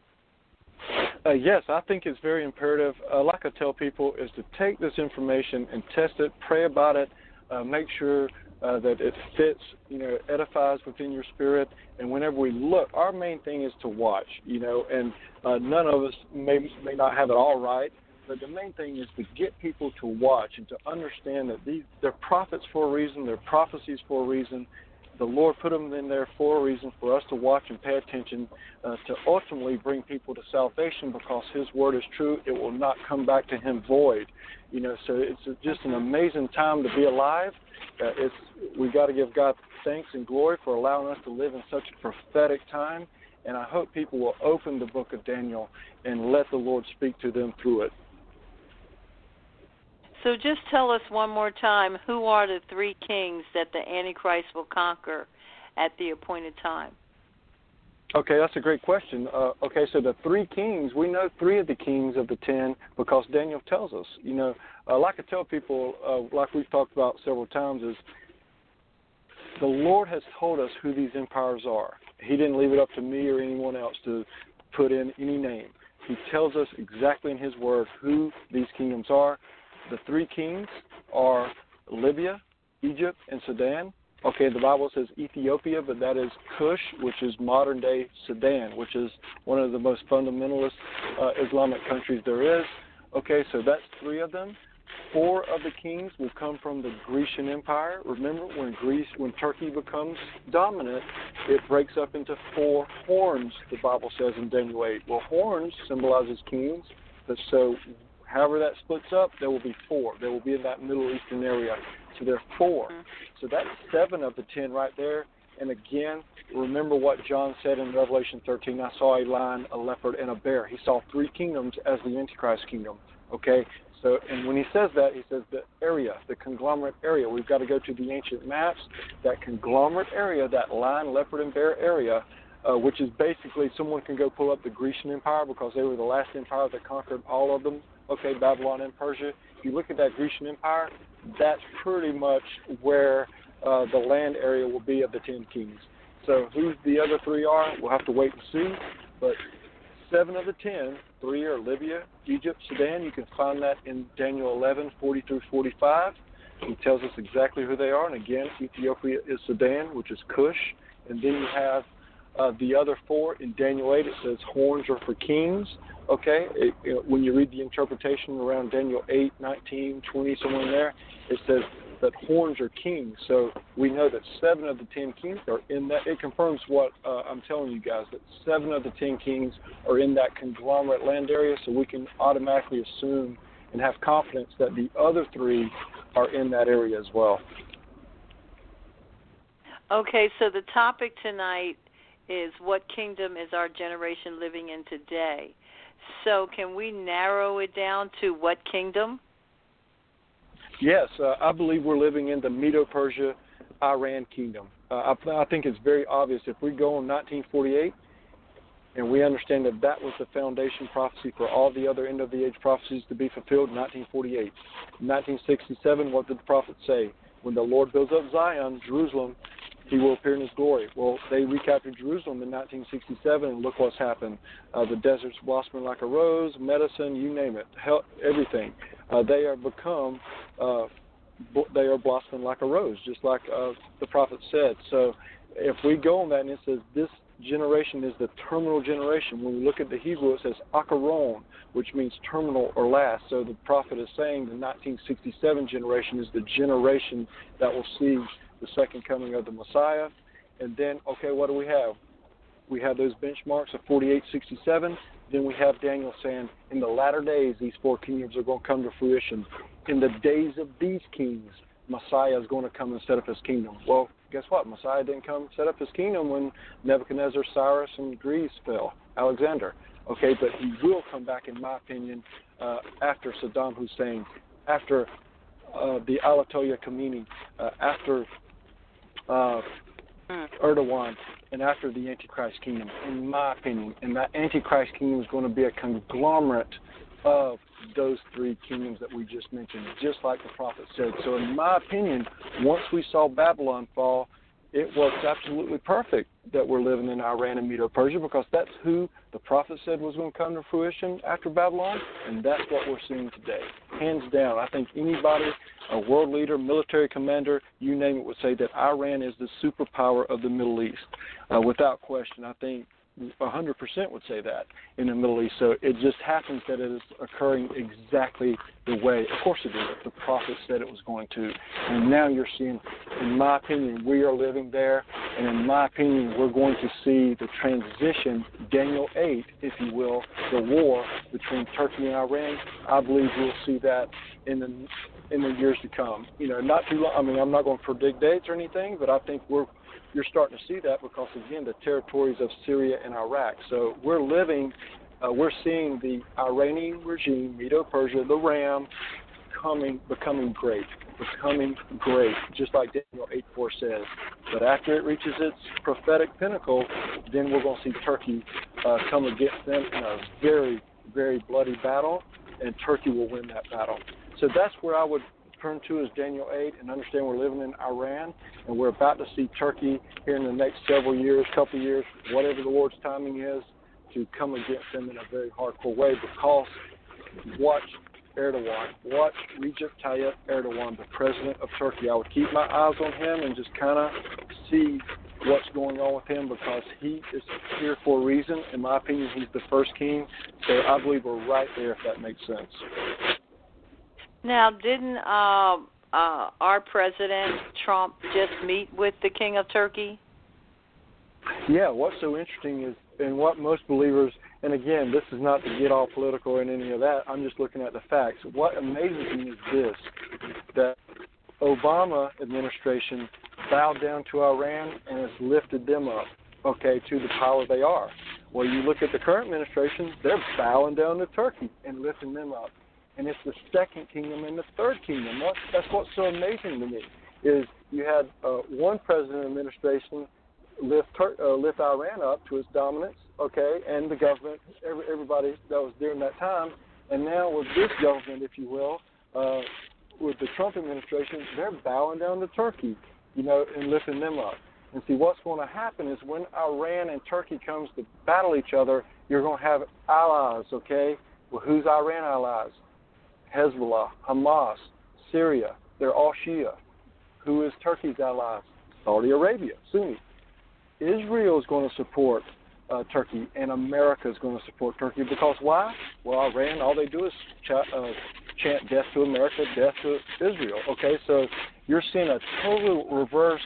Yes, I think it's very imperative, like I tell people, is to take this information and test it, pray about it, make sure that it fits, edifies within your spirit. And whenever we look, our main thing is to watch, and none of us may not have it all right, but the main thing is to get people to watch and to understand that they're prophets for a reason, they're prophecies for a reason. The Lord put them in there for a reason, for us to watch and pay attention, to ultimately bring people to salvation, because his word is true. It will not come back to him void. So it's just an amazing time to be alive. We got to give God thanks and glory for allowing us to live in such a prophetic time. And I hope people will open the book of Daniel and let the Lord speak to them through it. So just tell us one more time, who are the 3 kings that the Antichrist will conquer at the appointed time? Okay, that's a great question. So the 3 kings, we know 3 of the kings of the 10 because Daniel tells us. Like I tell people, like we've talked about several times, is the Lord has told us who these empires are. He didn't leave it up to me or anyone else to put in any name. He tells us exactly in his word who these kingdoms are. The 3 kings are Libya, Egypt, and Sudan. Okay, the Bible says Ethiopia, but that is Cush, which is modern-day Sudan, which is one of the most fundamentalist Islamic countries there is. Okay, so that's 3 of them. 4 of the kings will come from the Grecian Empire. Remember, when Turkey becomes dominant, it breaks up into 4 horns, the Bible says in Daniel 8. Well, horns symbolizes kings, but so however that splits up, there will be 4. There will be in that Middle Eastern area. So there are 4. So that's 7 of the 10 right there. And again, remember what John said in Revelation 13, I saw a lion, a leopard, and a bear. He saw 3 kingdoms as the Antichrist kingdom. Okay? So, and when he says that, he says the area, the conglomerate area. We've got to go to the ancient maps. That conglomerate area, that lion, leopard, and bear area, which is basically, someone can go pull up the Grecian Empire because they were the last empire that conquered all of them. Okay, Babylon and Persia. If you look at that Grecian Empire, that's pretty much where the land area will be of the 10 kings. So who the other 3 are, we'll have to wait and see. But 7 of the 10, 3 are Libya, Egypt, Sudan. You can find that in Daniel 11, 40 through 45. He tells us exactly who they are. And again, Ethiopia is Sudan, which is Cush. And then you have The other 4 in Daniel 8, it says horns are for kings. Okay, when you read the interpretation around Daniel 8, 19, 20, somewhere in there, it says that horns are kings. So we know that 7 of the 10 kings are in that. It confirms what I'm telling you guys, that 7 of the 10 kings are in that conglomerate land area, so we can automatically assume and have confidence that the other 3 are in that area as well. Okay, so the topic tonight is what kingdom is our generation living in today? So can we narrow it down to what kingdom? Yes, I believe we're living in the Medo-Persia Iran kingdom. I think it's very obvious. If we go in 1948 and we understand that that was the foundation prophecy for all the other end-of-the-age prophecies to be fulfilled in 1948. In 1967, what did the prophet say? When the Lord builds up Zion, Jerusalem, he will appear in his glory. Well, they recaptured Jerusalem in 1967, and look what's happened. The desert's blossoming like a rose, medicine, you name it, everything. They are blossoming like a rose, just like the prophet said. So if we go on that, and it says this generation is the terminal generation. When we look at the Hebrew, it says akaron, which means terminal or last. So the prophet is saying the 1967 generation is the generation that will see the second coming of the Messiah. And then, okay, what do we have? We have those benchmarks of 4867. Then we have Daniel saying, in the latter days, these 4 kingdoms are going to come to fruition. In the days of these kings, Messiah is going to come and set up his kingdom. Well, guess what? Messiah didn't come set up his kingdom when Nebuchadnezzar, Cyrus, and Greece fell, Alexander. Okay, but he will come back, in my opinion, after Saddam Hussein, after the Ayatollah Khomeini, after Erdogan, and after the Antichrist kingdom, in my opinion. And that Antichrist kingdom is going to be a conglomerate of those 3 kingdoms that we just mentioned, just like the prophet said. So in my opinion, once we saw Babylon fall, it was absolutely perfect that we're living in Iran and Medo-Persia, because that's who the prophet said was going to come to fruition after Babylon, and that's what we're seeing today. Hands down, I think anybody, a world leader, military commander, you name it, would say that Iran is the superpower of the Middle East. Without question, I think 100% would say that in the Middle East. So it just happens that it is occurring exactly the way, of course it is, the prophet said it was going to. And now you're seeing, in my opinion, we are living there, and in my opinion, we're going to see the transition, Daniel 8, if you will, the war between Turkey and Iran. I believe we'll see that in the years to come. You know, not too long. I mean, I'm not going to predict dates or anything, but I think you're starting to see that because, again, the territories of Syria and Iraq. So we're seeing the Iranian regime, Medo-Persia, the Ram, becoming great, just like Daniel 8:4 says. But after it reaches its prophetic pinnacle, then we're going to see Turkey come against them in a very, very bloody battle, and Turkey will win that battle. So that's where I would turn to is Daniel 8 and understand we're living in Iran, and we're about to see Turkey here in the next several years, couple of years, whatever the Lord's timing is, to come against them in a very hardcore way, because watch Erdogan, watch Recep Tayyip Erdogan, the president of Turkey. I would keep my eyes on him and just kind of see what's going on with him, because he is here for a reason. In my opinion, he's the first king, so I believe we're right there, if that makes sense. Now, didn't our president, Trump, just meet with the king of Turkey? Yeah, what's so interesting is, and what most believers, and again, this is not to get all political and any of that, I'm just looking at the facts. What amazes me is this, that Obama administration bowed down to Iran and has lifted them up, okay, to the power they are. Well, you look at the current administration, they're bowing down to Turkey and lifting them up. And it's the second kingdom and the third kingdom. That's what's so amazing to me, is you had one president administration lift Iran up to its dominance, okay, and the government, everybody that was during that time. And now with this government, if you will, with the Trump administration, they're bowing down to Turkey, you know, and lifting them up. And see, what's going to happen is when Iran and Turkey comes to battle each other, you're going to have allies, okay? Well, who's Iran allies? Hezbollah, Hamas, Syria, they're all Shia. Who is Turkey's allies? Saudi Arabia, Sunni. Israel is going to support Turkey, and America is going to support Turkey. Because why? Well, Iran, all they do is chant death to America, death to Israel. Okay, so you're seeing a total reverse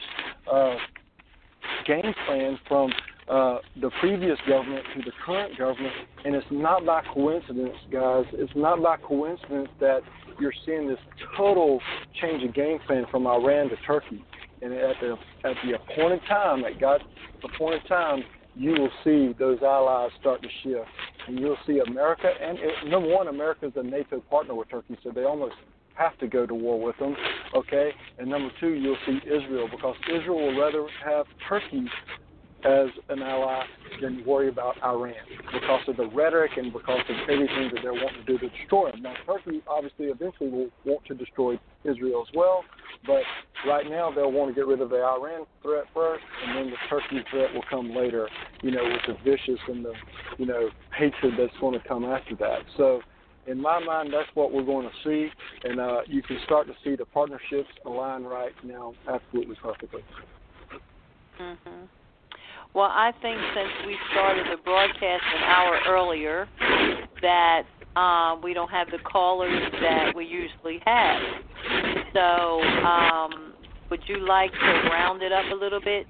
game plan from the previous government to the current government, and it's not by coincidence, guys. It's not by coincidence that you're seeing this total change of game plan from Iran to Turkey. And at the appointed time, at God's appointed time, you will see those allies start to shift. And you'll see America, and number one, America is a NATO partner with Turkey, so they almost have to go to war with them, okay? And number two, you'll see Israel, because Israel will rather have Turkey as an ally than worry about Iran because of the rhetoric and because of everything that they're wanting to do to destroy them. Now, Turkey obviously eventually will want to destroy Israel as well, but right now they'll want to get rid of the Iran threat first, and then the Turkey threat will come later, with the vicious and the, hatred that's going to come after that. So in my mind, that's what we're going to see, and you can start to see the partnerships align right now absolutely perfectly. Mm-hmm. Well, I think since we started the broadcast an hour earlier, that we don't have the callers that we usually have. So would you like to round it up a little bit?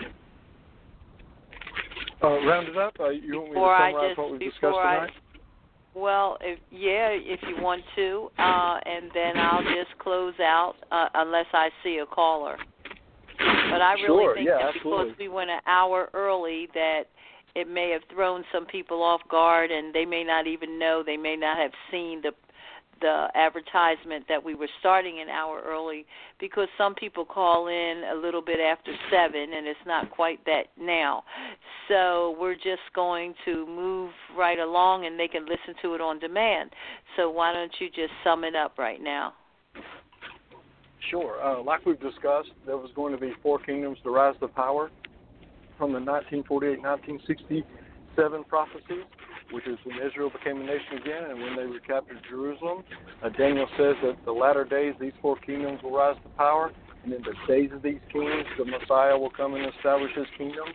Round it up? You want me to summarize what we discussed tonight? Well, if you want to, and then I'll just close out unless I see a caller. But I really think that because we went an hour early that it may have thrown some people off guard, and they may not even know, they may not have seen the advertisement that we were starting an hour early, because some people call in a little bit after 7, and it's not quite that now. So we're just going to move right along, and they can listen to it on demand. So why don't you just sum it up right now? Sure. Like we've discussed, there was going to be 4 kingdoms to rise to power from the 1948-1967 prophecies, which is when Israel became a nation again and when they recaptured Jerusalem. Daniel says that the latter days, these 4 kingdoms will rise to power, and in the days of these kings, the Messiah will come and establish his kingdom.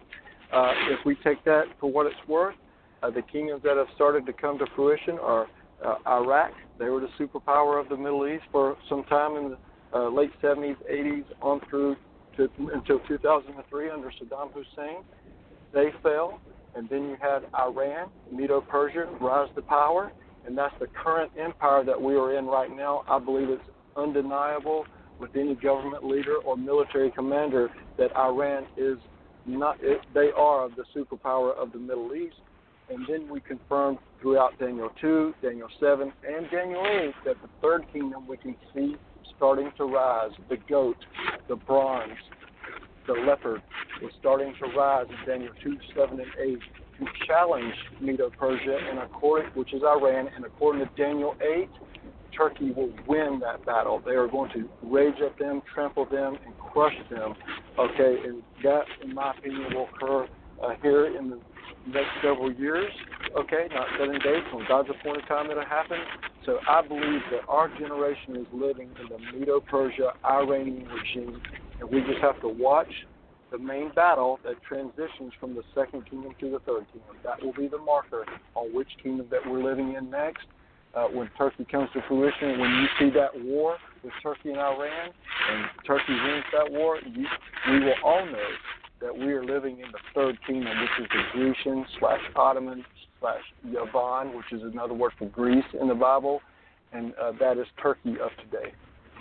If we take that for what it's worth, the kingdoms that have started to come to fruition are Iraq. They were the superpower of the Middle East for some time in the late 70s, 80s, on through until 2003 under Saddam Hussein. They fell, and then you had Iran, Medo-Persia, rise to power, and that's the current empire that we are in right now. I believe it's undeniable with any government leader or military commander that Iran is not. They are the superpower of the Middle East. And then we confirmed throughout Daniel 2, Daniel 7, and Daniel 8 that the third kingdom we can see starting to rise. The goat, the bronze, the leopard was starting to rise in Daniel 2, 7, and 8 to challenge Medo-Persia, which is Iran, and according to Daniel 8, Turkey will win that battle. They are going to rage at them, trample them, and crush them. Okay, and that, in my opinion, will occur here in the next several years. Okay, not 7 days, when God's appointed time it'll happen. So I believe that our generation is living in the Medo-Persia Iranian regime, and we just have to watch the main battle that transitions from the second kingdom to the third kingdom. That will be the marker on which kingdom that we're living in next. When Turkey comes to fruition, when you see that war with Turkey and Iran, and Turkey wins that war, we will all know that we are living in the third kingdom, which is the Grecian / Ottoman / Yavan, which is another word for Greece in the Bible, and that is Turkey of today.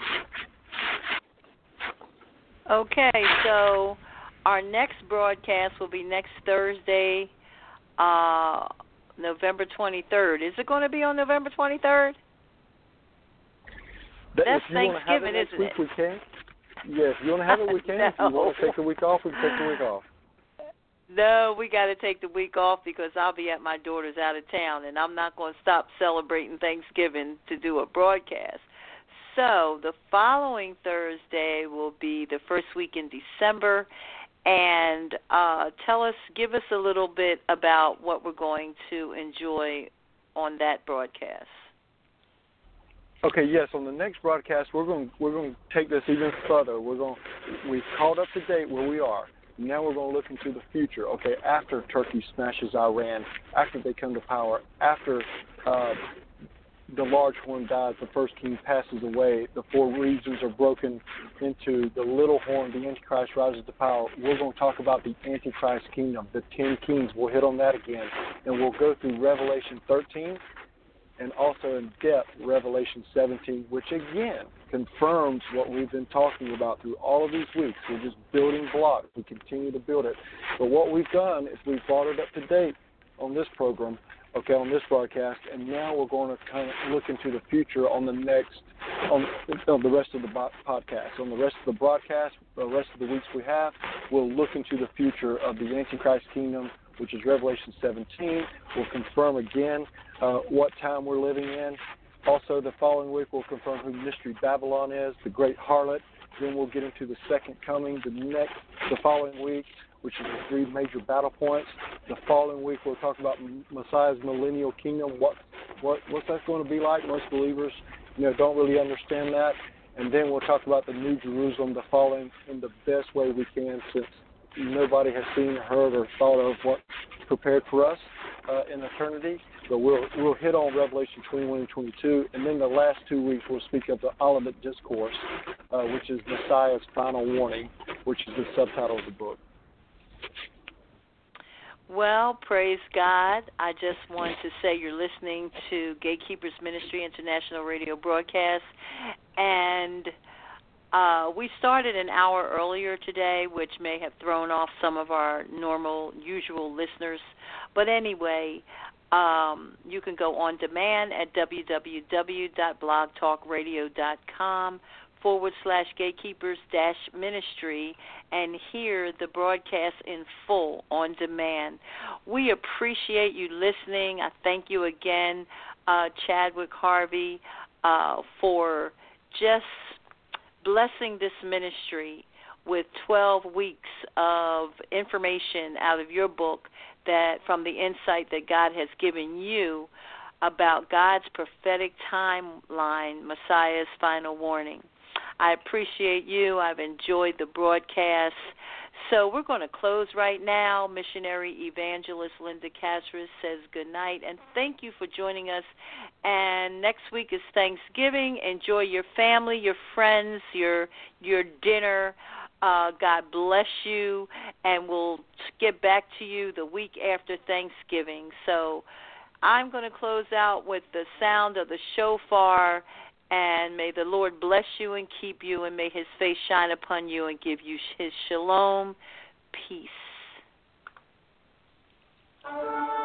Okay, so our next broadcast will be next Thursday, November 23rd. Is it going to be on November 23rd? That's Thanksgiving, isn't it? We can. Yes, if you want to have it, we can. No. If you want to take the week off, we can take the week off. No, we got to take the week off because I'll be at my daughter's out of town, and I'm not going to stop celebrating Thanksgiving to do a broadcast. So the following Thursday will be the first week in December, and give us a little bit about what we're going to enjoy on that broadcast. Okay, yes. On the next broadcast, we're going to take this even further. We've caught up to date where we are. Now we're going to look into the future. Okay, after Turkey smashes Iran, after they come to power, after the large horn dies, the first king passes away, the four regions are broken into the little horn, the Antichrist rises to power. We're going to talk about the Antichrist kingdom, the 10 kings. We'll hit on that again. And we'll go through Revelation 13 and also in depth Revelation 17, which again confirms what we've been talking about through all of these weeks. We're just building blocks. We continue to build it. But what we've done is we've brought it up to date on this program, okay, on this broadcast, and now we're going to kind of look into the future on the next, on the rest of the podcast. On the rest of the broadcast, the rest of the weeks we have, we'll look into the future of the Antichrist kingdom, which is Revelation 17. We'll confirm again what time we're living in. Also, the following week, we'll confirm who Mystery Babylon is, the great harlot. Then we'll get into the second coming the following week, which is the three major battle points. The following week, we'll talk about Messiah's millennial kingdom. What's that going to be like? Most believers, don't really understand that. And then we'll talk about the New Jerusalem, the falling, in the best way we can, since nobody has seen, heard, or thought of what's prepared for us in eternity. But we'll hit on Revelation 21 and 22, and then the last 2 weeks we'll speak of the Olivet Discourse, which is Messiah's final warning, which is the subtitle of the book. Well, praise God. I just want to say you're listening to Gatekeepers Ministry International Radio Broadcast, and we started an hour earlier today, which may have thrown off some of our usual listeners. But anyway, you can go on demand at www.blogtalkradio.com/gatekeepers-ministry and hear the broadcast in full on demand. We appreciate you listening. I thank you again, Chadwick Harvey, for just blessing this ministry with 12 weeks of information out of your book, that from the insight that God has given you about God's prophetic timeline, Messiah's final warning. I appreciate you. I've enjoyed the broadcast. So we're going to close right now. Missionary Evangelist Linda Casris says good night, and thank you for joining us. And next week is Thanksgiving. Enjoy your family, your friends, your dinner. God bless you, and we'll get back to you the week after Thanksgiving. So I'm going to close out with the sound of the shofar, and may the Lord bless you and keep you, and may his face shine upon you and give you his shalom, peace.